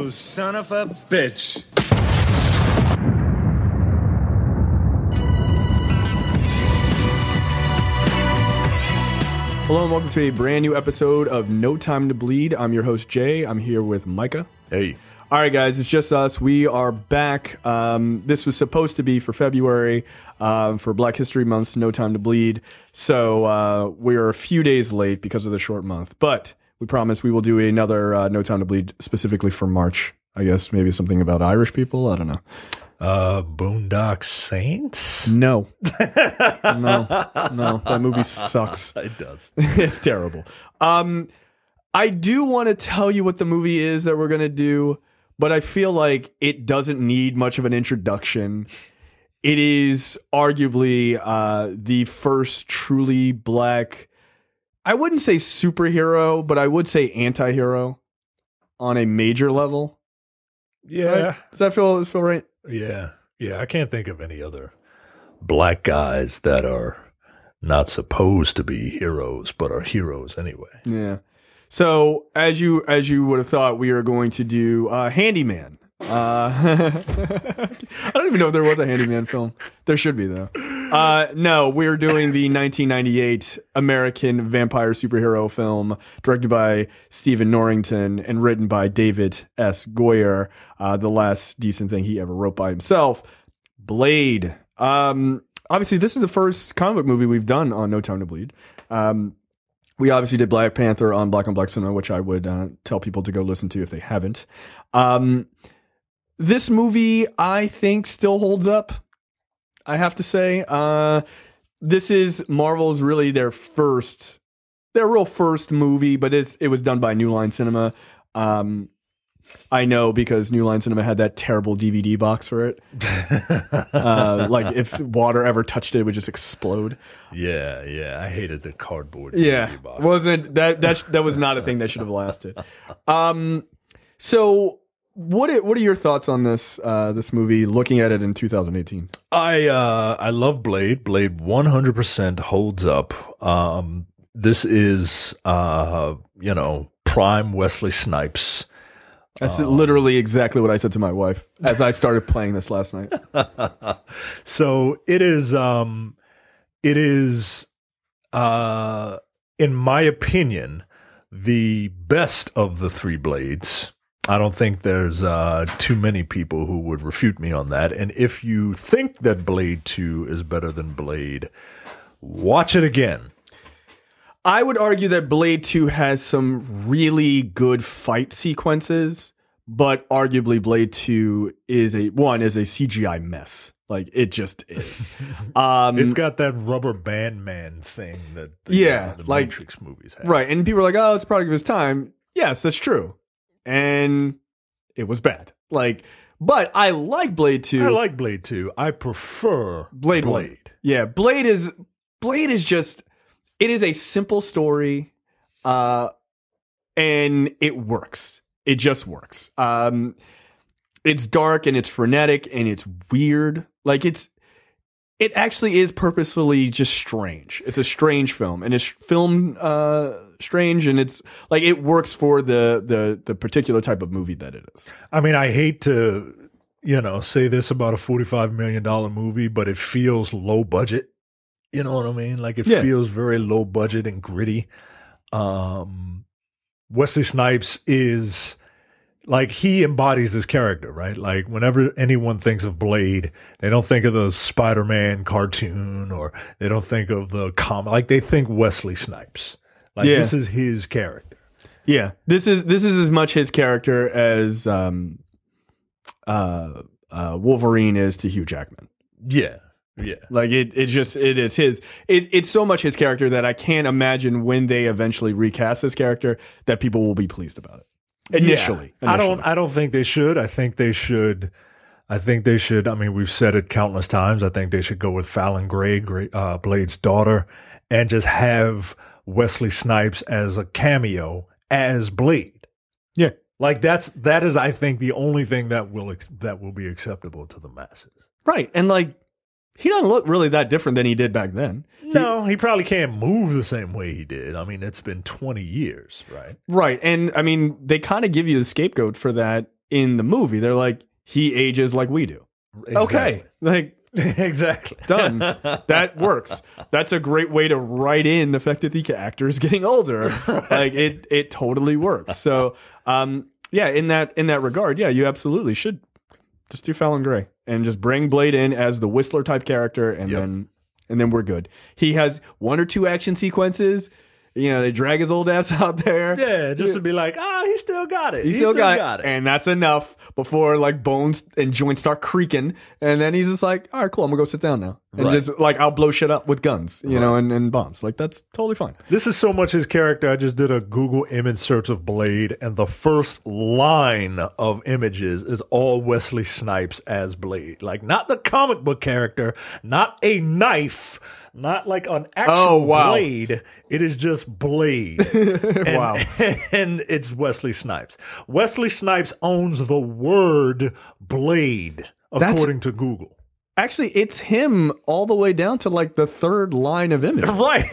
You son of a bitch. Hello and welcome to a brand new episode of No Time to Bleed. I'm your host, Jay. I'm here with Micah. Hey. All right, guys, it's just us. We are back. This was supposed to be for February, for Black History Month's No Time to Bleed. So we are a few days late because of the short month. But we promise we will do another No Time to Bleed specifically for March. I guess maybe something about Irish people. I don't know. Boondock Saints? No. No. That movie sucks. It does. It's terrible. I do want to tell you what the movie is that we're going to do, but I feel like it doesn't need much of an introduction. It is arguably the first truly black, I wouldn't say superhero, but I would say anti-hero on a major level. Yeah. Right? Does that feel right? Yeah. I can't think of any other black guys that are not supposed to be heroes, but are heroes anyway. Yeah. So as you would have thought, we are going to do Handyman. I don't even know if there was a Handyman film. There should be though. No, we're doing the 1998 American vampire superhero film directed by Stephen Norrington and written by David S. Goyer. The last decent thing he ever wrote by himself, Blade. Obviously, this is the first comic book movie we've done on No Time to Bleed. We obviously did Black Panther on Black Cinema, which I would tell people to go listen to if they haven't. This movie, I think, still holds up. I have to say, this is Marvel's really their real first movie, but it was done by New Line Cinema. I know because New Line Cinema had that terrible DVD box for it. Like if water ever touched it, it would just explode. Yeah. I hated the cardboard DVD box. Wasn't that was not a thing that should have lasted. So what are your thoughts on this movie? Looking at it in 2018, I love Blade. Blade 100% holds up. This is prime Wesley Snipes. That's literally exactly what I said to my wife as I started playing this last night. So it is, in my opinion, the best of the three Blades. I don't think there's too many people who would refute me on that. And if you think that Blade 2 is better than Blade, watch it again. I would argue that Blade 2 has some really good fight sequences, but arguably Blade 2 is a CGI mess. Like it just is. It's got that rubber band man thing that the Matrix movies have. Right. And people are like, oh, it's a product of his time. Yes, that's true. And it was bad. But I like Blade 2. I like Blade 2. I prefer Blade 1. Yeah, Blade is just, it is a simple story, and it works. It just works. It's dark and it's frenetic and it's weird. It actually is purposefully just strange. It's a strange film, and it's filmed strange, and it's like it works for the particular type of movie that it is. I mean, I hate to say this about a $45 million movie, but it feels low budget. You know what I mean? Like it feels very low budget and gritty. Wesley Snipes is like, he embodies this character, right? Like whenever anyone thinks of Blade, they don't think of the Spider-Man cartoon, or they don't think of the comic. Like they think Wesley Snipes. Like this is his character. Yeah. This is as much his character as Wolverine is to Hugh Jackman. Yeah. Like it is his. It's so much his character that I can't imagine when they eventually recast this character that people will be pleased about it. Initially. I don't think they should. I think they should. I mean, we've said it countless times. I think they should go with Fallon Gray, Blade's daughter, and just have Wesley Snipes as a cameo as Blade. Yeah. Like that is, I think, the only thing that will be acceptable to the masses. Right. And like, he doesn't look really that different than he did back then. No, he probably can't move the same way he did. I mean, it's been 20 years, right? Right. And I mean, they kind of give you the scapegoat for that in the movie. They're like, he ages like we do. Okay, like exactly. done. That works. That's a great way to write in the fact that the actor is getting older. Like it totally works. So yeah, in that regard, yeah, you absolutely should just do Fallon Gray and just bring Blade in as the Whistler type character, and then we're good. He has 1 or 2 action sequences. You know, they drag his old ass out there. Yeah, just to be like, he still got it. He still got it. And that's enough before like bones and joints start creaking. And then he's just like, all right, cool, I'm gonna go sit down now. And just like, I'll blow shit up with guns, you know, and bombs. Like, that's totally fine. This is so much his character. I just did a Google image search of Blade, and the first line of images is all Wesley Snipes as Blade. Like, not the comic book character, not a knife, not like an actual Blade. It is just Blade. And, Wow. And it's Wesley Snipes. Wesley Snipes owns the word Blade, according to Google. Actually, it's him all the way down to like the 3rd line of image.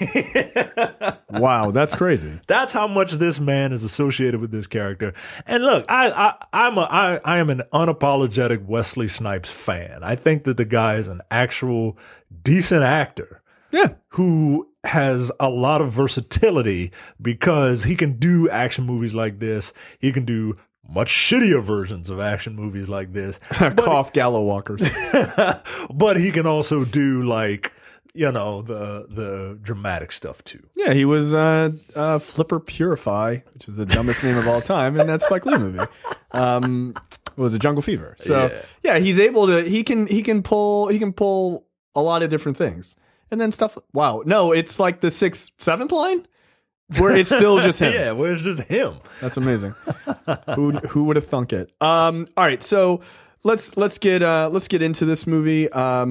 Right. Wow, that's crazy. That's how much this man is associated with this character. And look, I am an unapologetic Wesley Snipes fan. I think that the guy is an actual decent actor. Yeah. Who has a lot of versatility because he can do action movies like this. He can do much shittier versions of action movies like this. Cough Gallow Walkers. But he can also do like, you know, the dramatic stuff too. Yeah, he was Flipper Purify, which is the dumbest name of all time in that Spike Lee movie. What was it, Jungle Fever? So yeah, he's able to he can pull a lot of different things. And then stuff. Wow. No, it's like the 6th, 7th line where it's still just him. Yeah, where it's just him. That's amazing. Who would have thunk it? All right. So let's get into this movie.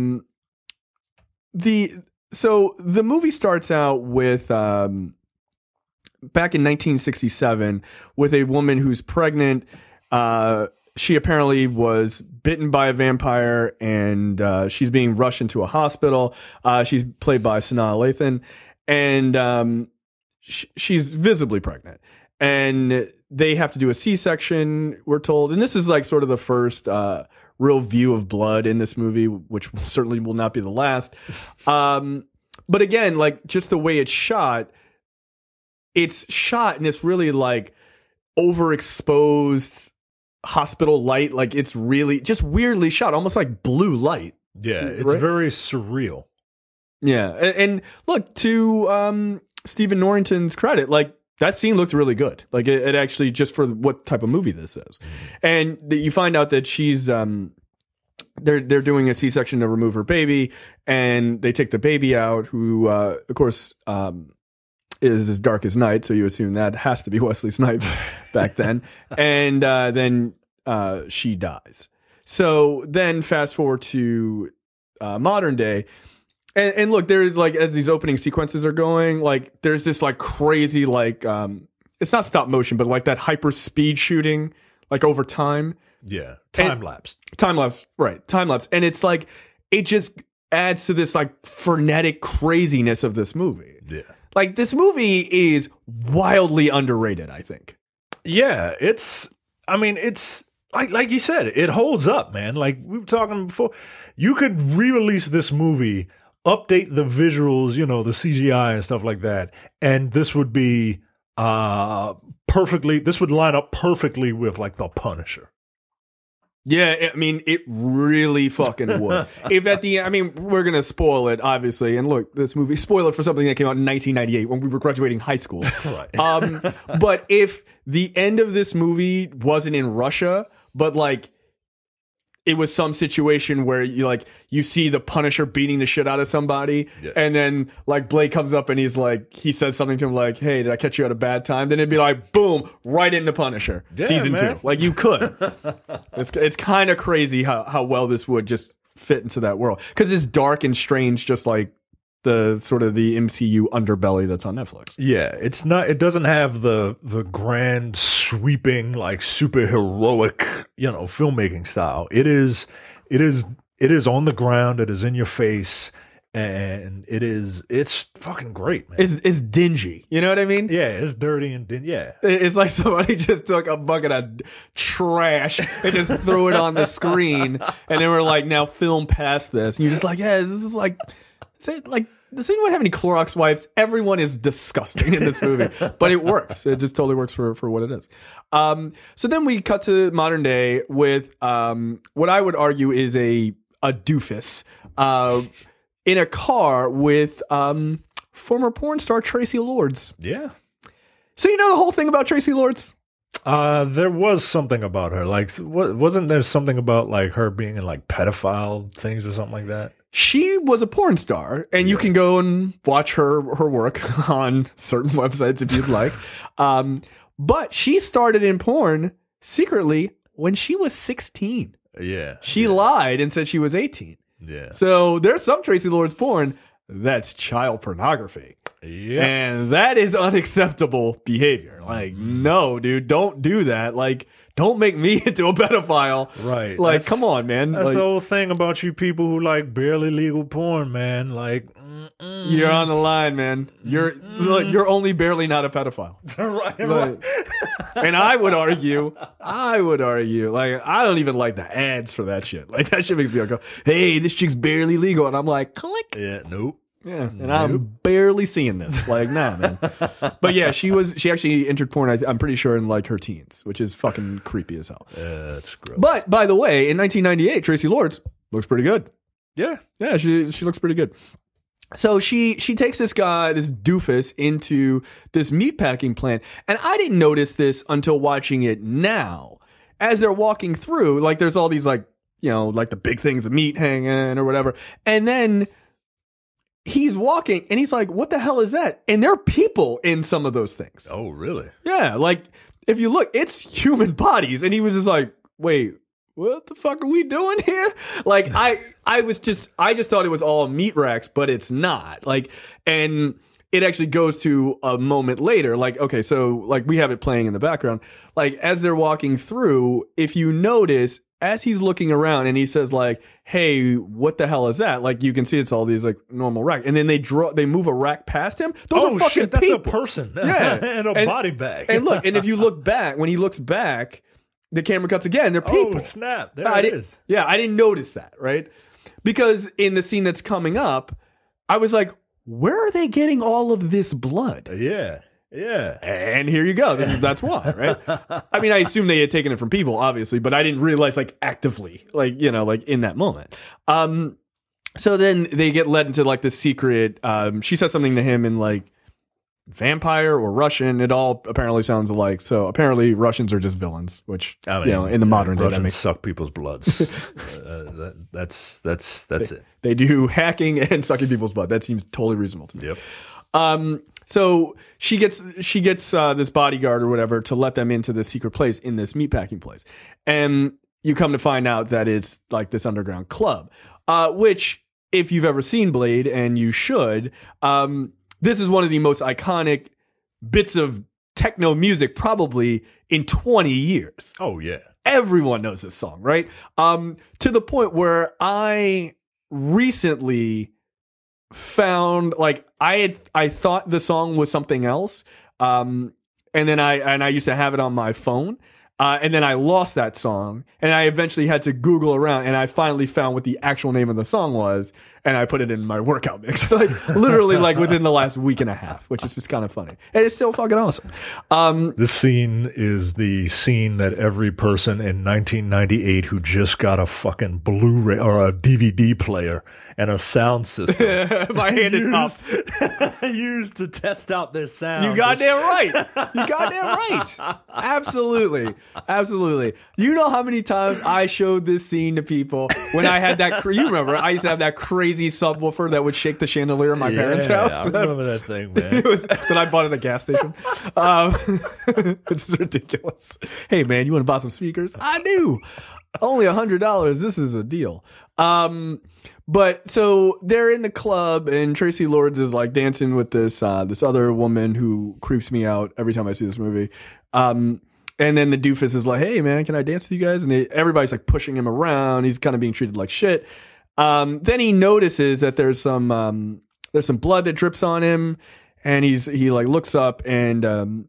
The movie starts out with back in 1967 with a woman who's pregnant. She apparently was bitten by a vampire, and she's being rushed into a hospital. She's played by Sanaa Lathan, and she's visibly pregnant. And they have to do a C-section, we're told. And this is like sort of the first real view of blood in this movie, which certainly will not be the last. But again, like just the way it's shot in this really like overexposed hospital light. Like it's really just weirdly shot, almost like blue light. Yeah, it's very surreal. Yeah. And look, to Stephen Norrington's credit, like that scene looks really good. Like it actually, just for what type of movie this is. And you find out that she's they're doing a C-section to remove her baby, and they take the baby out, who of course is as dark as night, so you assume that has to be Wesley Snipes back then. And then she dies. So then fast forward to modern day. And look, there's like, as these opening sequences are going, like there's this like crazy, like it's not stop motion, but like that hyper speed shooting, like over time. Yeah. Time lapse. Right. Time lapse. And it's like, it just adds to this like frenetic craziness of this movie. Yeah. Like this movie is wildly underrated, I think. Yeah. It's like you said, it holds up, man. Like we were talking before, you could re-release this movie, update the visuals, you know, the CGI and stuff like that, and this would be this would line up perfectly with like The Punisher. Yeah, I mean, it really fucking would. If at the end, I mean, we're going to spoil it, obviously. And look, this movie, spoiler for something that came out in 1998 when we were graduating high school. Right. But if the end of this movie wasn't in Russia, but like, it was some situation where you see the Punisher beating the shit out of somebody, and then like Blade comes up and he says something to him like, "Hey, did I catch you at a bad time?" Then it'd be like, boom, right into Punisher season 2. Like you could. It's kind of crazy how well this would just fit into that world, because it's dark and strange, just like the sort of the MCU underbelly that's on Netflix. Yeah, it doesn't have the grand sweeping like super heroic, you know, filmmaking style. It is on the ground, it is in your face, and it's fucking great, man. It's dingy. You know what I mean? Yeah, it's dirty and yeah. It's like somebody just took a bucket of trash and just threw it on the screen, and they were like, "Now film past this." And you're just like, "Yeah, this is like, does anyone have any Clorox wipes?" Everyone is disgusting in this movie, but it works. It just totally works for what it is. So then we cut to modern day with what I would argue is a doofus in a car with former porn star Tracy Lords. Yeah. So you know the whole thing about Tracy Lords? There was something about her. Like, wasn't there something about like her being in like pedophile things or something like that? She was a porn star, and you can go and watch her work on certain websites if you'd like. But she started in porn secretly when she was 16. Yeah. She lied and said she was 18. Yeah. So there's some Tracy Lords porn that's child pornography. Yeah. And that is unacceptable behavior. Like, no, dude, don't do that. Like, don't make me into a pedophile. Right. Like, come on, man. That's like, the whole thing about you people who like barely legal porn, man. Like, you're on the line, man. You're only barely not a pedophile. right. And I would argue, like, I don't even like the ads for that shit. Like, that shit makes me go, hey, this chick's barely legal. And I'm like, click. Yeah, nope. Yeah, and I'm barely seeing this. Like, nah, man. But yeah, she actually entered porn, I'm pretty sure, in like her teens, which is fucking creepy as hell. That's gross. But by the way, in 1998, Tracy Lords looks pretty good. Yeah. Yeah, she looks pretty good. So she takes this guy, this doofus, into this meatpacking plant. And I didn't notice this until watching it now. As they're walking through, like, there's all these, like, you know, like the big things of meat hanging or whatever. And then he's walking and he's like, what the hell is that? And there are people in some of those things. Oh, really? Yeah. Like, if you look, it's human bodies. And he was just like, wait, what the fuck are we doing here? Like, I just thought it was all meat racks, but it's not. Like, and it actually goes to a moment later. Like, okay, so like we have it playing in the background. Like, as they're walking through, if you notice, as he's looking around and he says like, hey, what the hell is that? Like, you can see it's all these like normal rack. And then they move a rack past him. Those are fucking shit, that's people. a person. Yeah. and a body bag. And look, and if you look back, when he looks back, the camera cuts again. They're people. Oh, snap. There it is. Yeah, I didn't notice that, right? Because in the scene that's coming up, I was like, where are they getting all of this blood? Yeah. Yeah. And here you go. That's why, right? I mean, I assume they had taken it from people, obviously, but I didn't realize, like, actively, like, you know, like in that moment. So then they get led into like this secret. She says something to him in like vampire or Russian. It all apparently sounds alike. So apparently Russians are just villains, which, I mean, you know, in the modern day, Russians suck people's bloods. That's it. They do hacking and sucking people's blood. That seems totally reasonable to me. Yep. So she gets this bodyguard or whatever to let them into this secret place in this meatpacking place, and you come to find out that it's like this underground club. Which, if you've ever seen Blade, and you should, this is one of the most iconic bits of techno music probably in 20 years. Oh yeah, everyone knows this song, right? To the point where I recently found, like, I thought the song was something else, and then I used to have it on my phone, and then I lost that song, and I eventually had to Google around, and I finally found what the actual name of the song was, and I put it in my workout mix, like literally like within the last week and a half, which is just kind of funny, and it's still fucking awesome. This scene is the scene that every person in 1998 who just got a fucking Blu-ray or a DVD player and a sound system, my hand is up, used to test out their sound. You goddamn right. You goddamn right. Absolutely. Absolutely. You know how many times I showed this scene to people when I had that, you remember, I used to have that crazy subwoofer that would shake the chandelier in my parents' house. I remember that thing, man. That I bought at a gas station. It's ridiculous. Hey, man, you want to buy some speakers? I do. Only $100. This is a deal. But so they're in the club, and Tracy Lords is like dancing with this other woman who creeps me out every time I see this movie. And then the doofus is like, "Hey man, can I dance with you guys?" And everybody's like pushing him around. He's kind of being treated like shit. Then he notices that there's some blood that drips on him, and he like looks up, and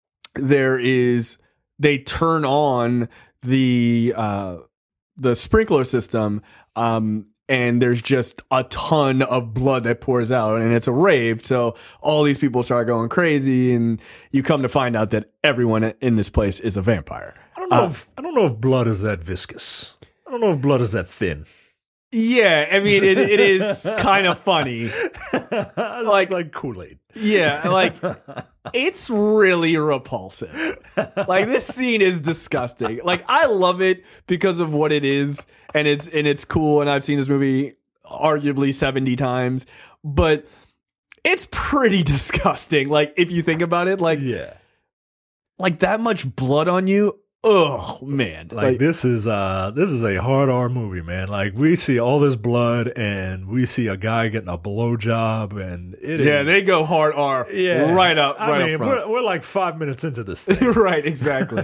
they turn on the sprinkler system, and there's just a ton of blood that pours out, and it's a rave. So all these people start going crazy, and you come to find out that everyone in this place is a vampire. I don't know if blood is that viscous. I don't know if blood is that thin. Yeah, I mean it is kind of funny, like Kool-Aid. Yeah, like it's really repulsive. Like this scene is disgusting. Like I love it because of what it is, and it's cool. And I've seen this movie arguably 70 times, but it's pretty disgusting. Like if you think about it, like that much blood on you. Oh man! Like this is a hard R movie, man. Like we see all this blood, and we see a guy getting a blowjob, and they go hard R, right up front. We're like 5 minutes into this thing, right? Exactly.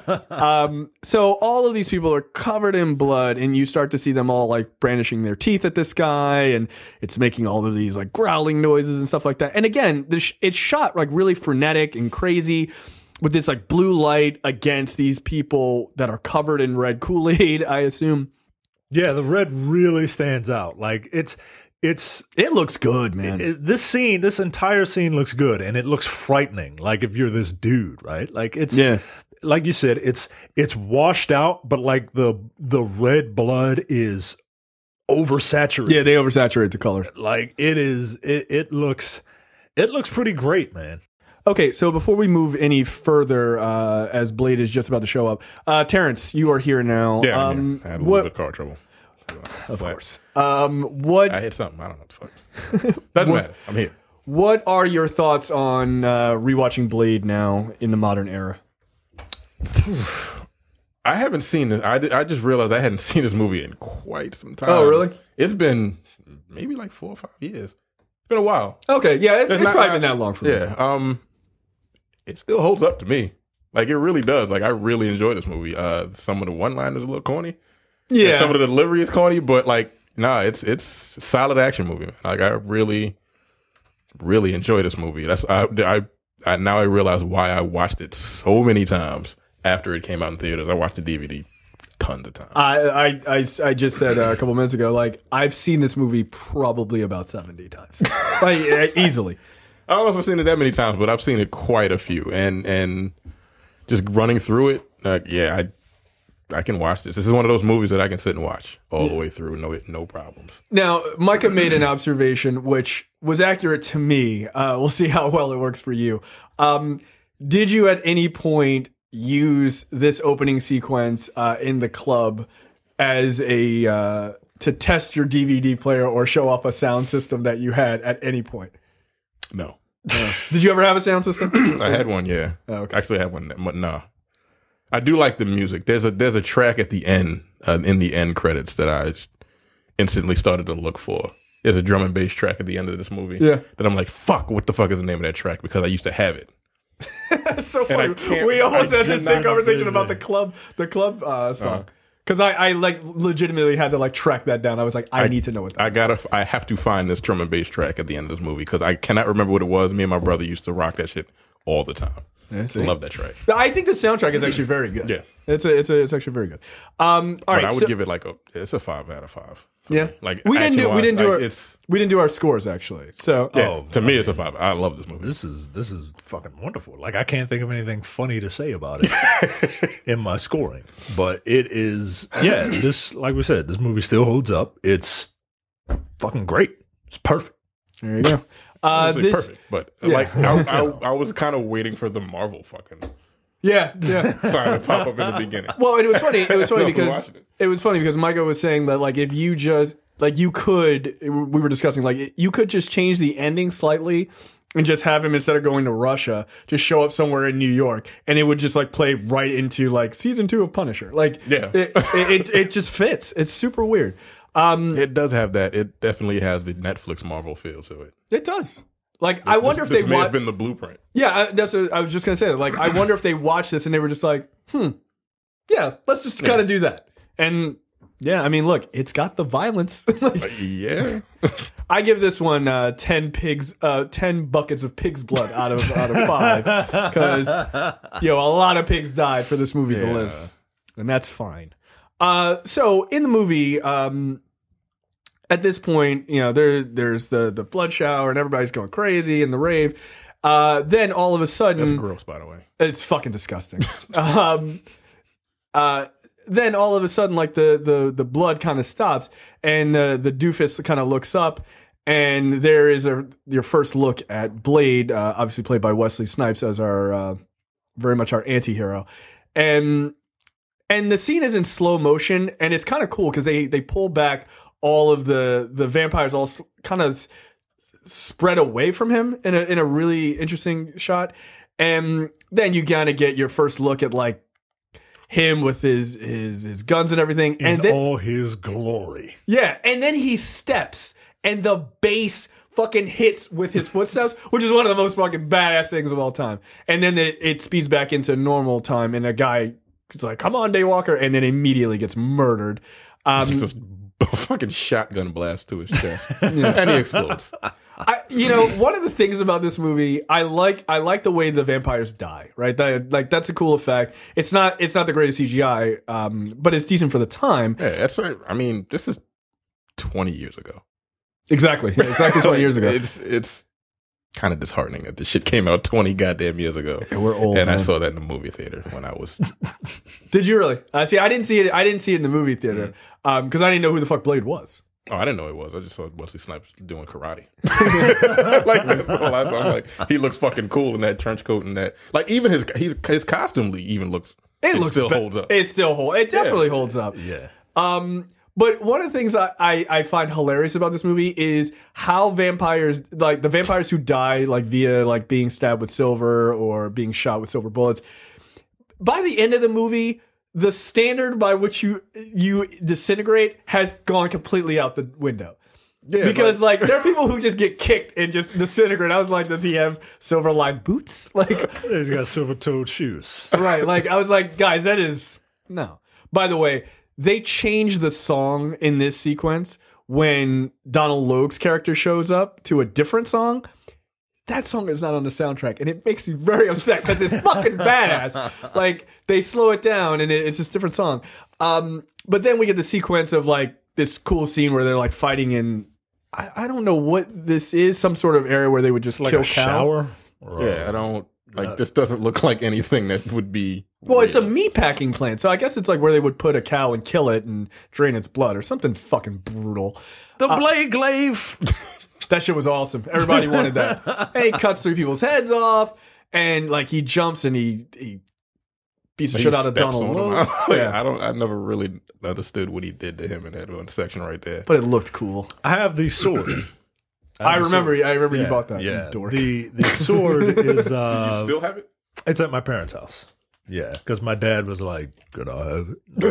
So all of these people are covered in blood, and you start to see them all like brandishing their teeth at this guy, and it's making all of these like growling noises and stuff like that. And again, it's shot like really frenetic and crazy, with this like blue light against these people that are covered in red Kool-Aid, I assume. Yeah, the red really stands out. Like it looks good, man. This entire scene looks good, and it looks frightening. Like if you're this dude, right? Like like you said, it's washed out, but like the red blood is oversaturated. Yeah, they oversaturate the color. Like it looks pretty great, man. Okay, so before we move any further, as Blade is just about to show up, Terrence, you are here now. Yeah, I had a little bit of car trouble. Of course. What I hit something. I don't know what the fuck. Doesn't matter. I'm here. What are your thoughts on rewatching Blade now in the modern era? I haven't seen this. I just realized I hadn't seen this movie in quite some time. Oh, really? It's been maybe like 4 or 5 years. It's been a while. Okay, yeah, it's probably been that long for me. Yeah, it still holds up to me. Like it really does. Like I really enjoy this movie. Some of the one-liners are a little corny. Yeah, and some of the delivery is corny, but like, it's a solid action movie. Man. Like I really, really enjoy this movie. That's I now I realize why I watched it so many times after it came out in theaters. I watched the DVD tons of times. I just said a couple minutes ago, like I've seen this movie probably about 70 times, like easily. I don't know if I've seen it that many times, but I've seen it quite a few, and just running through it, I can watch this. This is one of those movies that I can sit and watch all the way through, no problems. Now, Micah made an observation which was accurate to me. We'll see how well it works for you. Did you at any point use this opening sequence in the club as to test your DVD player or show up a sound system that you had at any point? No. Did you ever have a sound system? I had one, yeah. Oh, okay. Actually, I had one, but no. I do like the music. There's a track at the end, in the end credits, that I instantly started to look for. There's a drum and bass track at the end of this movie. Yeah. That I'm like, fuck, what the fuck is the name of that track? Because I used to have it. That's so funny. We almost had the same conversation about the club song. Because I like legitimately had to like track that down. I was like, I need to know what that is. I have to find this drum and bass track at the end of this movie because I cannot remember what it was. Me and my brother used to rock that shit all the time. I love that track. I think the soundtrack is actually very good. Yeah, it's actually very good. All right, I would give it it's a 5 out of 5. Yeah, me. Like we didn't do our scores actually. So to me, it's a 5. I love this movie. This is fucking wonderful. Like I can't think of anything funny to say about it in my scoring, but it is this, like we said, this movie still holds up. It's fucking great. It's perfect. There you go. Perfect, but like I was kind of waiting for the Marvel fucking sign to pop up in the beginning. Well, it was funny. It was funny because Micah was saying that like if you just like you could, we were discussing like you could just change the ending slightly and just have him, instead of going to Russia, just show up somewhere in New York, and it would just like play right into like season 2 of Punisher. Like it just fits. It's super weird. It does have that. It definitely has the Netflix Marvel feel to it. It does. Like, I wonder if they may have been the blueprint. Yeah, that's what I was just gonna say. Like, I wonder if they watched this and they were just like, yeah, let's just kind of do that. And Yeah, I mean, look, it's got the violence. Yeah. I give this one 10 buckets of pig's blood out of 5 because a lot of pigs died for this movie to live, and that's fine. So in the movie, at this point, there's the blood shower and everybody's going crazy and the rave. Then all of a sudden, That's gross, by the way. it's fucking disgusting. Then all of a sudden, like the blood kind of stops, and the doofus kind of looks up, and there is your first look at Blade, obviously played by Wesley Snipes as our very much our anti-hero, and the scene is in slow motion, and it's kind of cool because they pull back all of the vampires all kind of spread away from him in a really interesting shot, and then you kind of get your first look at like him with his guns and everything, In and then all his glory. yeah, and then he steps, and the bass fucking hits with his footsteps, which is one of the most fucking badass things of all time. And then it speeds back into normal time, and a guy is like, "Come on, Daywalker," and then immediately gets murdered. It's a fucking shotgun blast to his chest, and he explodes. One of the things about this movie, I like the way the vampires die. Right, that's a cool effect. It's not the greatest CGI, but it's decent for the time. Yeah, I mean, this is 20 years ago. Exactly 20 years ago. It's kind of disheartening that this shit came out 20 goddamn years ago. Yeah, we're old, and man. I saw that in the movie theater when I was. Did you really? See, I didn't see it. I didn't see it in the movie theater because I didn't know who the fuck Blade was. Oh, I didn't know it was. I just saw Wesley Snipes doing karate. Like that's all I saw. I'm like, he looks fucking cool in that trench coat and that. Like even his costume even looks. It still holds up. It still holds. It definitely holds up. Yeah. But one of the things I find hilarious about this movie is how vampires, like the vampires who die like via like being stabbed with silver or being shot with silver bullets, by the end of the movie, the standard by which you disintegrate has gone completely out the window. Yeah, because like there are people who just get kicked and just disintegrate. I was like, does he have silver lined boots? Like He's got silver toed shoes. right. Like I was like, guys, that is no. By the way, they changed the song in this sequence when Donald Logue's character shows up to a different song. That song is not on the soundtrack, and it makes me very upset because it's fucking badass. Like, they slow it down, and it's just a different song. But then we get the sequence of, like, this cool scene where they're, like, fighting in... I don't know what this is. Some sort of area where they would just Like kill a cow. shower? Yeah, I don't... Like, this doesn't look like anything that would be... Well, it's a real. meat packing plant, so I guess it's like where they would put a cow and kill it and drain its blood or something fucking brutal. The Blade Glaive. That shit was awesome. Everybody wanted that. And he cuts 3 people's heads off, and like he jumps and he beats the shit out of steps Donald on him. Logue. Like, Yeah. I never really understood what he did to him in that one section right there. But it looked cool. I have the sword. I remember you Yeah, bought that. Yeah. You dork. The sword is You still have it? it's at my parents' house. Yeah, because my dad was like, "Could I have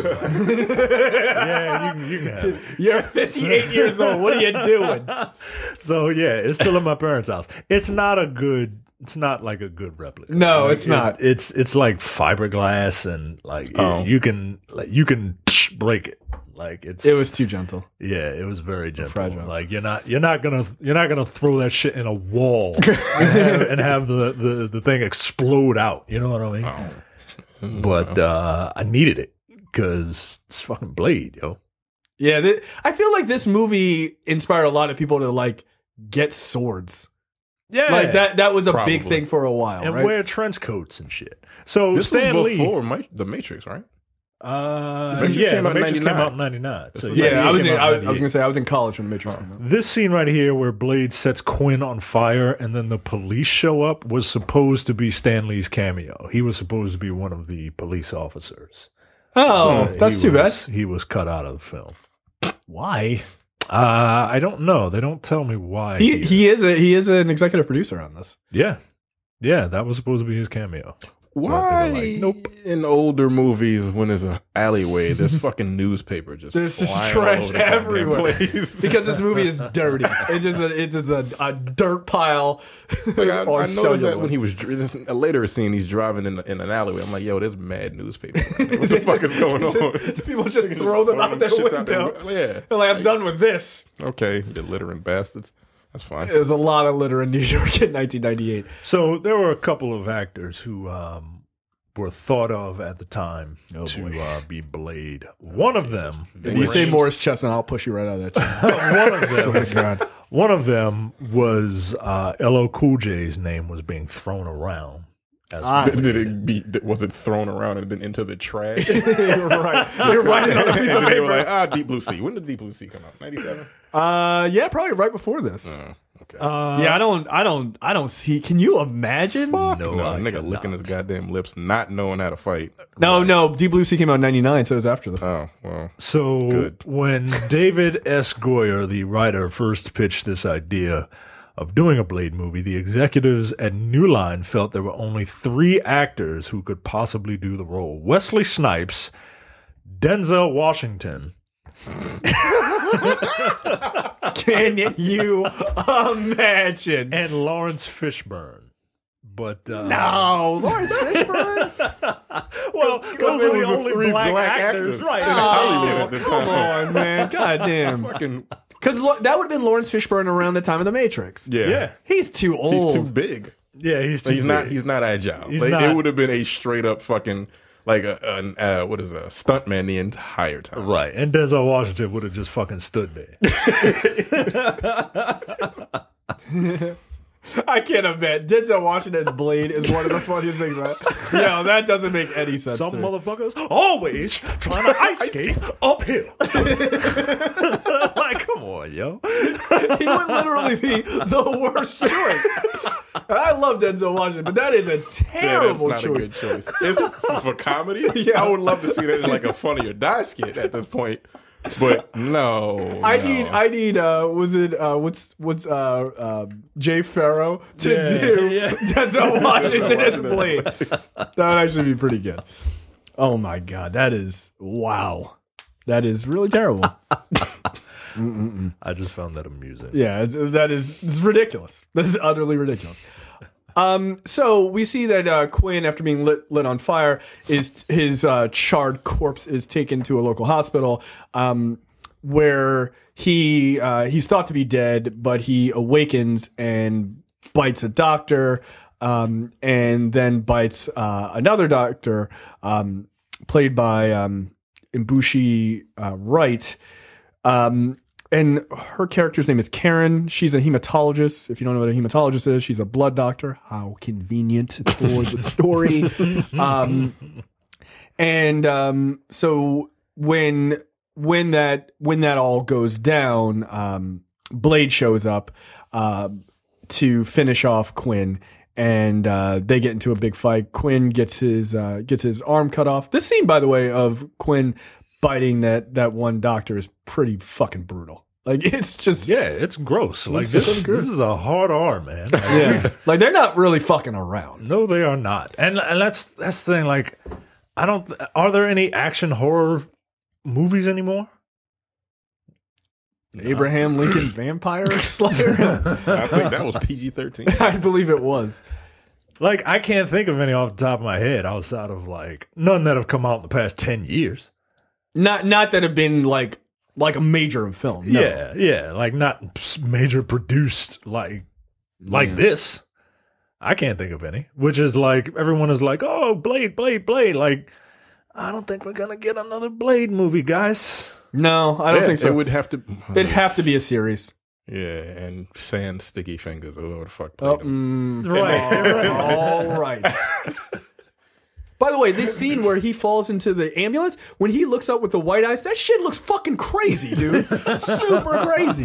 it?" Yeah, you can have it. You're 58 years old. What are you doing? So yeah, it's still at my parents' house. It's not like a good replica. No, Like, it's not. It's like fiberglass and like Oh. you can break it. Like it was too gentle. Yeah, it was very gentle. Fragile. Like you're not gonna throw that shit in a wall and have the thing explode out. You know what I mean? Oh. But I needed it because it's fucking Blade, yo. Yeah, I feel like this movie inspired a lot of people to like get swords. Yeah, Like that was a Probably. big thing for a while, and right? wear trench coats and shit. So This Stan was Lee, before The Matrix, right? Matrix came the out in Matrix came 99. out in '99. So yeah, it I was came out in gonna 98. say I was in college when the Matrix came out. This scene right here, where Blade sets Quinn on fire and then the police show up, was supposed to be Stan Lee's cameo. He was supposed to be one of the police officers. Oh, that's He too bad. He was cut out of the film. Why? I don't know. They don't tell me why. He is an executive producer on this. Yeah, that was supposed to be his cameo. Why like, nope. in older movies when there's an alleyway, there's fucking newspaper just There's just flying trash all over the goddamn everywhere. place? Because this movie is dirty. It's just a dirt pile. Like, I on noticed that celluloid. when he was a later scene, he's driving in an alleyway. I'm like, yo, there's mad newspaper. What the fuck is going on? People just throw them out their Shit out window. Yeah. They're like, I'm done with this. Okay, you littering bastards. That's fine. There's a lot of litter in New York in 1998. So there were a couple of actors who were thought of at the time to be Blade. One of them, If you say Morris Chestnut, I'll push you right out of that chair. one of them was LL Cool J's name was being thrown around. As Was it thrown around and then into the trash? You're right. You're right on a piece of They were paper. like, Deep Blue Sea. When did Deep Blue Sea come out? 97? Yeah, probably right before this. Okay. Yeah, I don't see. Can you imagine? no, no, I nigga cannot. licking his goddamn lips, not knowing how to fight. No. Deep Blue Sea came out in 99, so it was after this. Oh, well. So Good. when David S. Goyer, the writer, first pitched this idea of doing a Blade movie, the executives at New Line felt there were only 3 actors who could possibly do the role: Wesley Snipes, Denzel Washington, Can you imagine? and Lawrence Fishburne. But No, Lawrence Fishburne. well, those are the only three black, black actors, actors. right? In Hollywood at the Come time. on, man. God damn. Fucking, Because that would have been Lawrence Fishburne around the time of The Matrix. yeah. He's too old. He's too big. Yeah, he's too He's not. big. He's not agile. He's Like, not. It would have been a straight up fucking like a what is it, a stuntman the entire time. Right, and Denzel Washington would have just fucking stood there. I can't imagine. Denzel Washington's Blade is one of the funniest things. Right? Yeah, that doesn't make any sense. Some to me. motherfuckers always trying to ice skate uphill. Like, come on, yo. He would literally be the worst choice. And I love Denzel Washington, but that is a Yeah, terrible that's not choice. a good choice. It's for comedy. Yeah. I would love to see that in like a Funny or Die skit at this point. But no, I no. need what's Jay Farrow to do Denzel Washington as Blade. That would actually be pretty good. Oh my god, that is wow. That is really terrible. I just found that amusing. Yeah, it's ridiculous. This is utterly ridiculous. So we see that Quinn, after being lit on fire, his charred corpse is taken to a local hospital, where he's thought to be dead, but he awakens and bites a doctor, and then bites another doctor, played by Imbushi Wright. And her character's name is Karen. She's a hematologist. If you don't know what a hematologist is, she's a blood doctor. How convenient for the story. So when that all goes down, Blade shows up to finish off Quinn, and they get into a big fight. Quinn gets his arm cut off. This scene, by the way, of Quinn biting that one doctor is pretty fucking brutal. Like, it's just it's gross. Like It's this fucking gross. is a hard R, man. Like, yeah. Like, they're not really fucking around. no, they are not. And that's the thing. Like, are there any action horror movies anymore? Abraham Lincoln Vampire Slayer? I think that was PG-13. I believe it was. Like, I can't think of any off the top of my head outside of like none that have come out in the past 10 years. Not that have been like a major film. No. Yeah, like not major produced like this. I can't think of any. Which is like everyone is like, "Oh, Blade." Like, I don't think we're gonna get another Blade movie, guys. No, I don't think so. It would have to. It'd have to be a series. Yeah, and sand sticky fingers. Or whatever the fuck. Oh, played them. Right. All right. By the way, this scene where he falls into the ambulance, when he looks up with the white eyes, that shit looks fucking crazy, dude. Super crazy.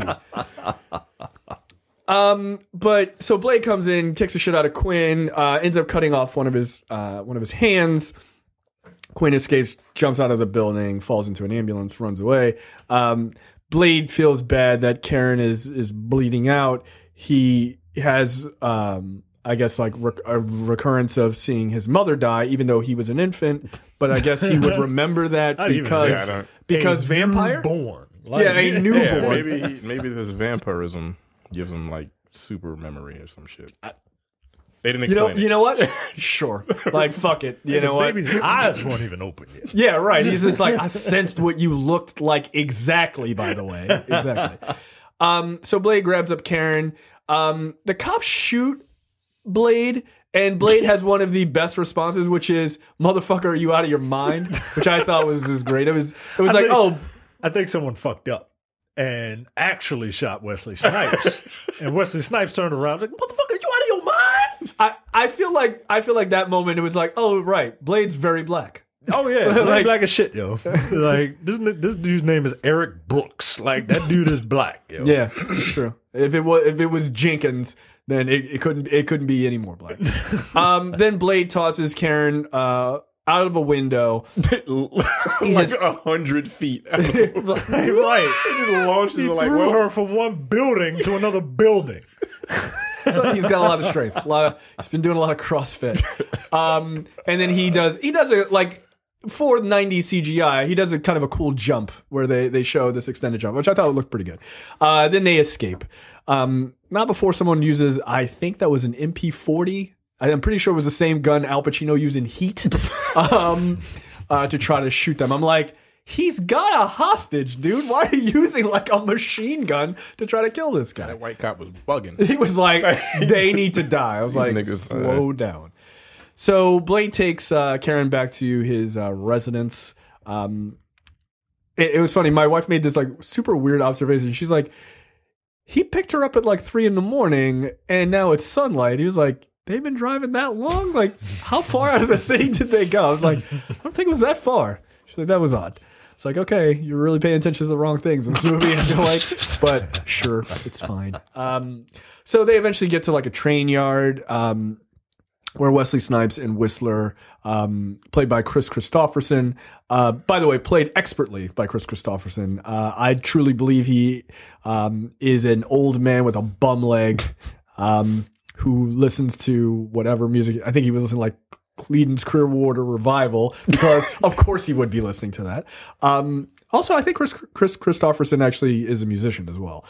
But so Blade comes in, kicks the shit out of Quinn, ends up cutting off one of his hands. Quinn escapes, jumps out of the building, falls into an ambulance, runs away. Blade feels bad that Karen is bleeding out. He has I guess like a recurrence of seeing his mother die, even though he was an infant. But I guess he would remember that because vampire born. A newborn. Yeah, maybe this vampirism gives him like super memory or some shit. They didn't explain it. You know what? Sure. Like, fuck it. You know what? Baby's eyes weren't even open yet. Yeah, right. He's just like, I sensed what you looked like exactly, by the way. Exactly. So Blade grabs up Karen. The cops shoot Blade, and Blade has one of the best responses, which is, "Motherfucker, are you out of your mind?" Which I thought was just great. It was I think someone fucked up and actually shot Wesley Snipes. And Wesley Snipes turned around like, "Motherfucker, you out of your mind?" I feel like that moment, it was like, oh right, Blade's very black. Oh yeah, like, black as shit, yo. Like this dude's name is Eric Brooks. Like that dude is black, yo. Yeah, it's true. If it was Jenkins, then it couldn't be any more black. Then Blade tosses Karen out of a window, like 100 feet. Right. He just launches He like, threw her from one building to another building. So he's got a lot of strength. He's been doing a lot of CrossFit. And then he does a like. For 90s CGI, he does a kind of a cool jump where they show this extended jump, which I thought looked pretty good. Then they escape. Not before someone uses, I think that was an MP40. I'm pretty sure it was the same gun Al Pacino used in Heat to try to shoot them. I'm like, he's got a hostage, dude. Why are you using like a machine gun to try to kill this guy? That white cop was bugging. He was like, they need to die. I was like, niggas, slow down. So Blade takes Karen back to his residence. It was funny. My wife made this like super weird observation. She's like, he picked her up at like 3 a.m. and now it's sunlight. He was like, they've been driving that long? Like, how far out of the city did they go? I was like, I don't think it was that far. She's like, that was odd. It's like, okay, you're really paying attention to the wrong things in this movie. I feel like, but sure, it's fine. So they eventually get to like a train yard. Where Wesley Snipes and Whistler, played by Chris Christopherson, by the way, played expertly by Chris Christopherson. I truly believe he is an old man with a bum leg who listens to whatever music. I think he was listening to like Creedence Clearwater Revival, because of course he would be listening to that. Also, I think Chris Christopherson actually is a musician as well.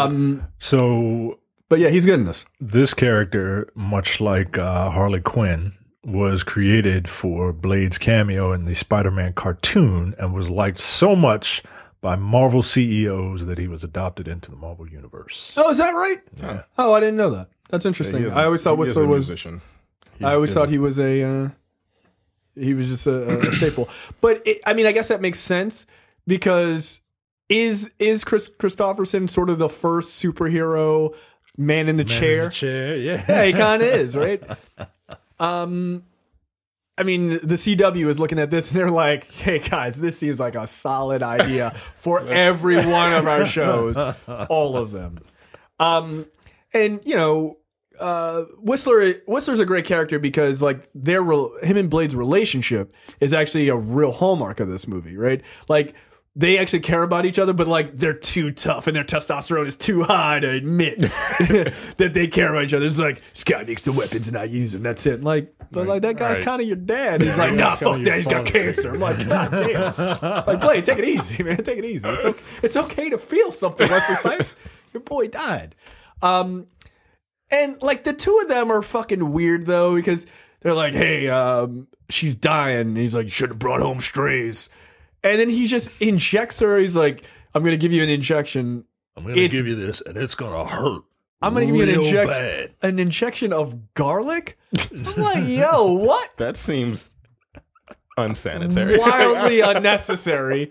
But yeah, he's good in this. This character, much like Harley Quinn, was created for Blade's cameo in the Spider-Man cartoon and was liked so much by Marvel CEOs that he was adopted into the Marvel Universe. Oh, is that right? Yeah. Oh, I didn't know that. That's interesting. Yeah, I always thought Whistler was. Musician. I always thought he was he was just a staple. But I mean, I guess that makes sense because is Chris Christopherson sort of the first superhero? Man in the chair. Yeah. Yeah, he kind of is, right? I mean, the CW is looking at this and they're like, hey, guys, this seems like a solid idea for every one of our shows. All of them. And, you know, Whistler's a great character because, like, him and Blade's relationship is actually a real hallmark of this movie, right? Like, they actually care about each other, but like they're too tough and their testosterone is too high to admit that they care about each other. It's like, this guy makes the weapons and I use them. That's it. Like, but like that guy's kind of your dad. He's like, nah, fuck that. He's got cancer. I'm like, god damn. Like, Blade, take it easy, man. Take it easy. It's okay to feel something, Wesley Snipes. Your boy died. And like the two of them are fucking weird though, because they're like, hey, she's dying. And he's like, you should have brought home strays. And then he just injects her. He's like, I'm going to give you an injection. I'm going to give you this, and it's going to hurt. I'm going to give you an injection of garlic? I'm like, yo, what? That seems unsanitary. Wildly unnecessary.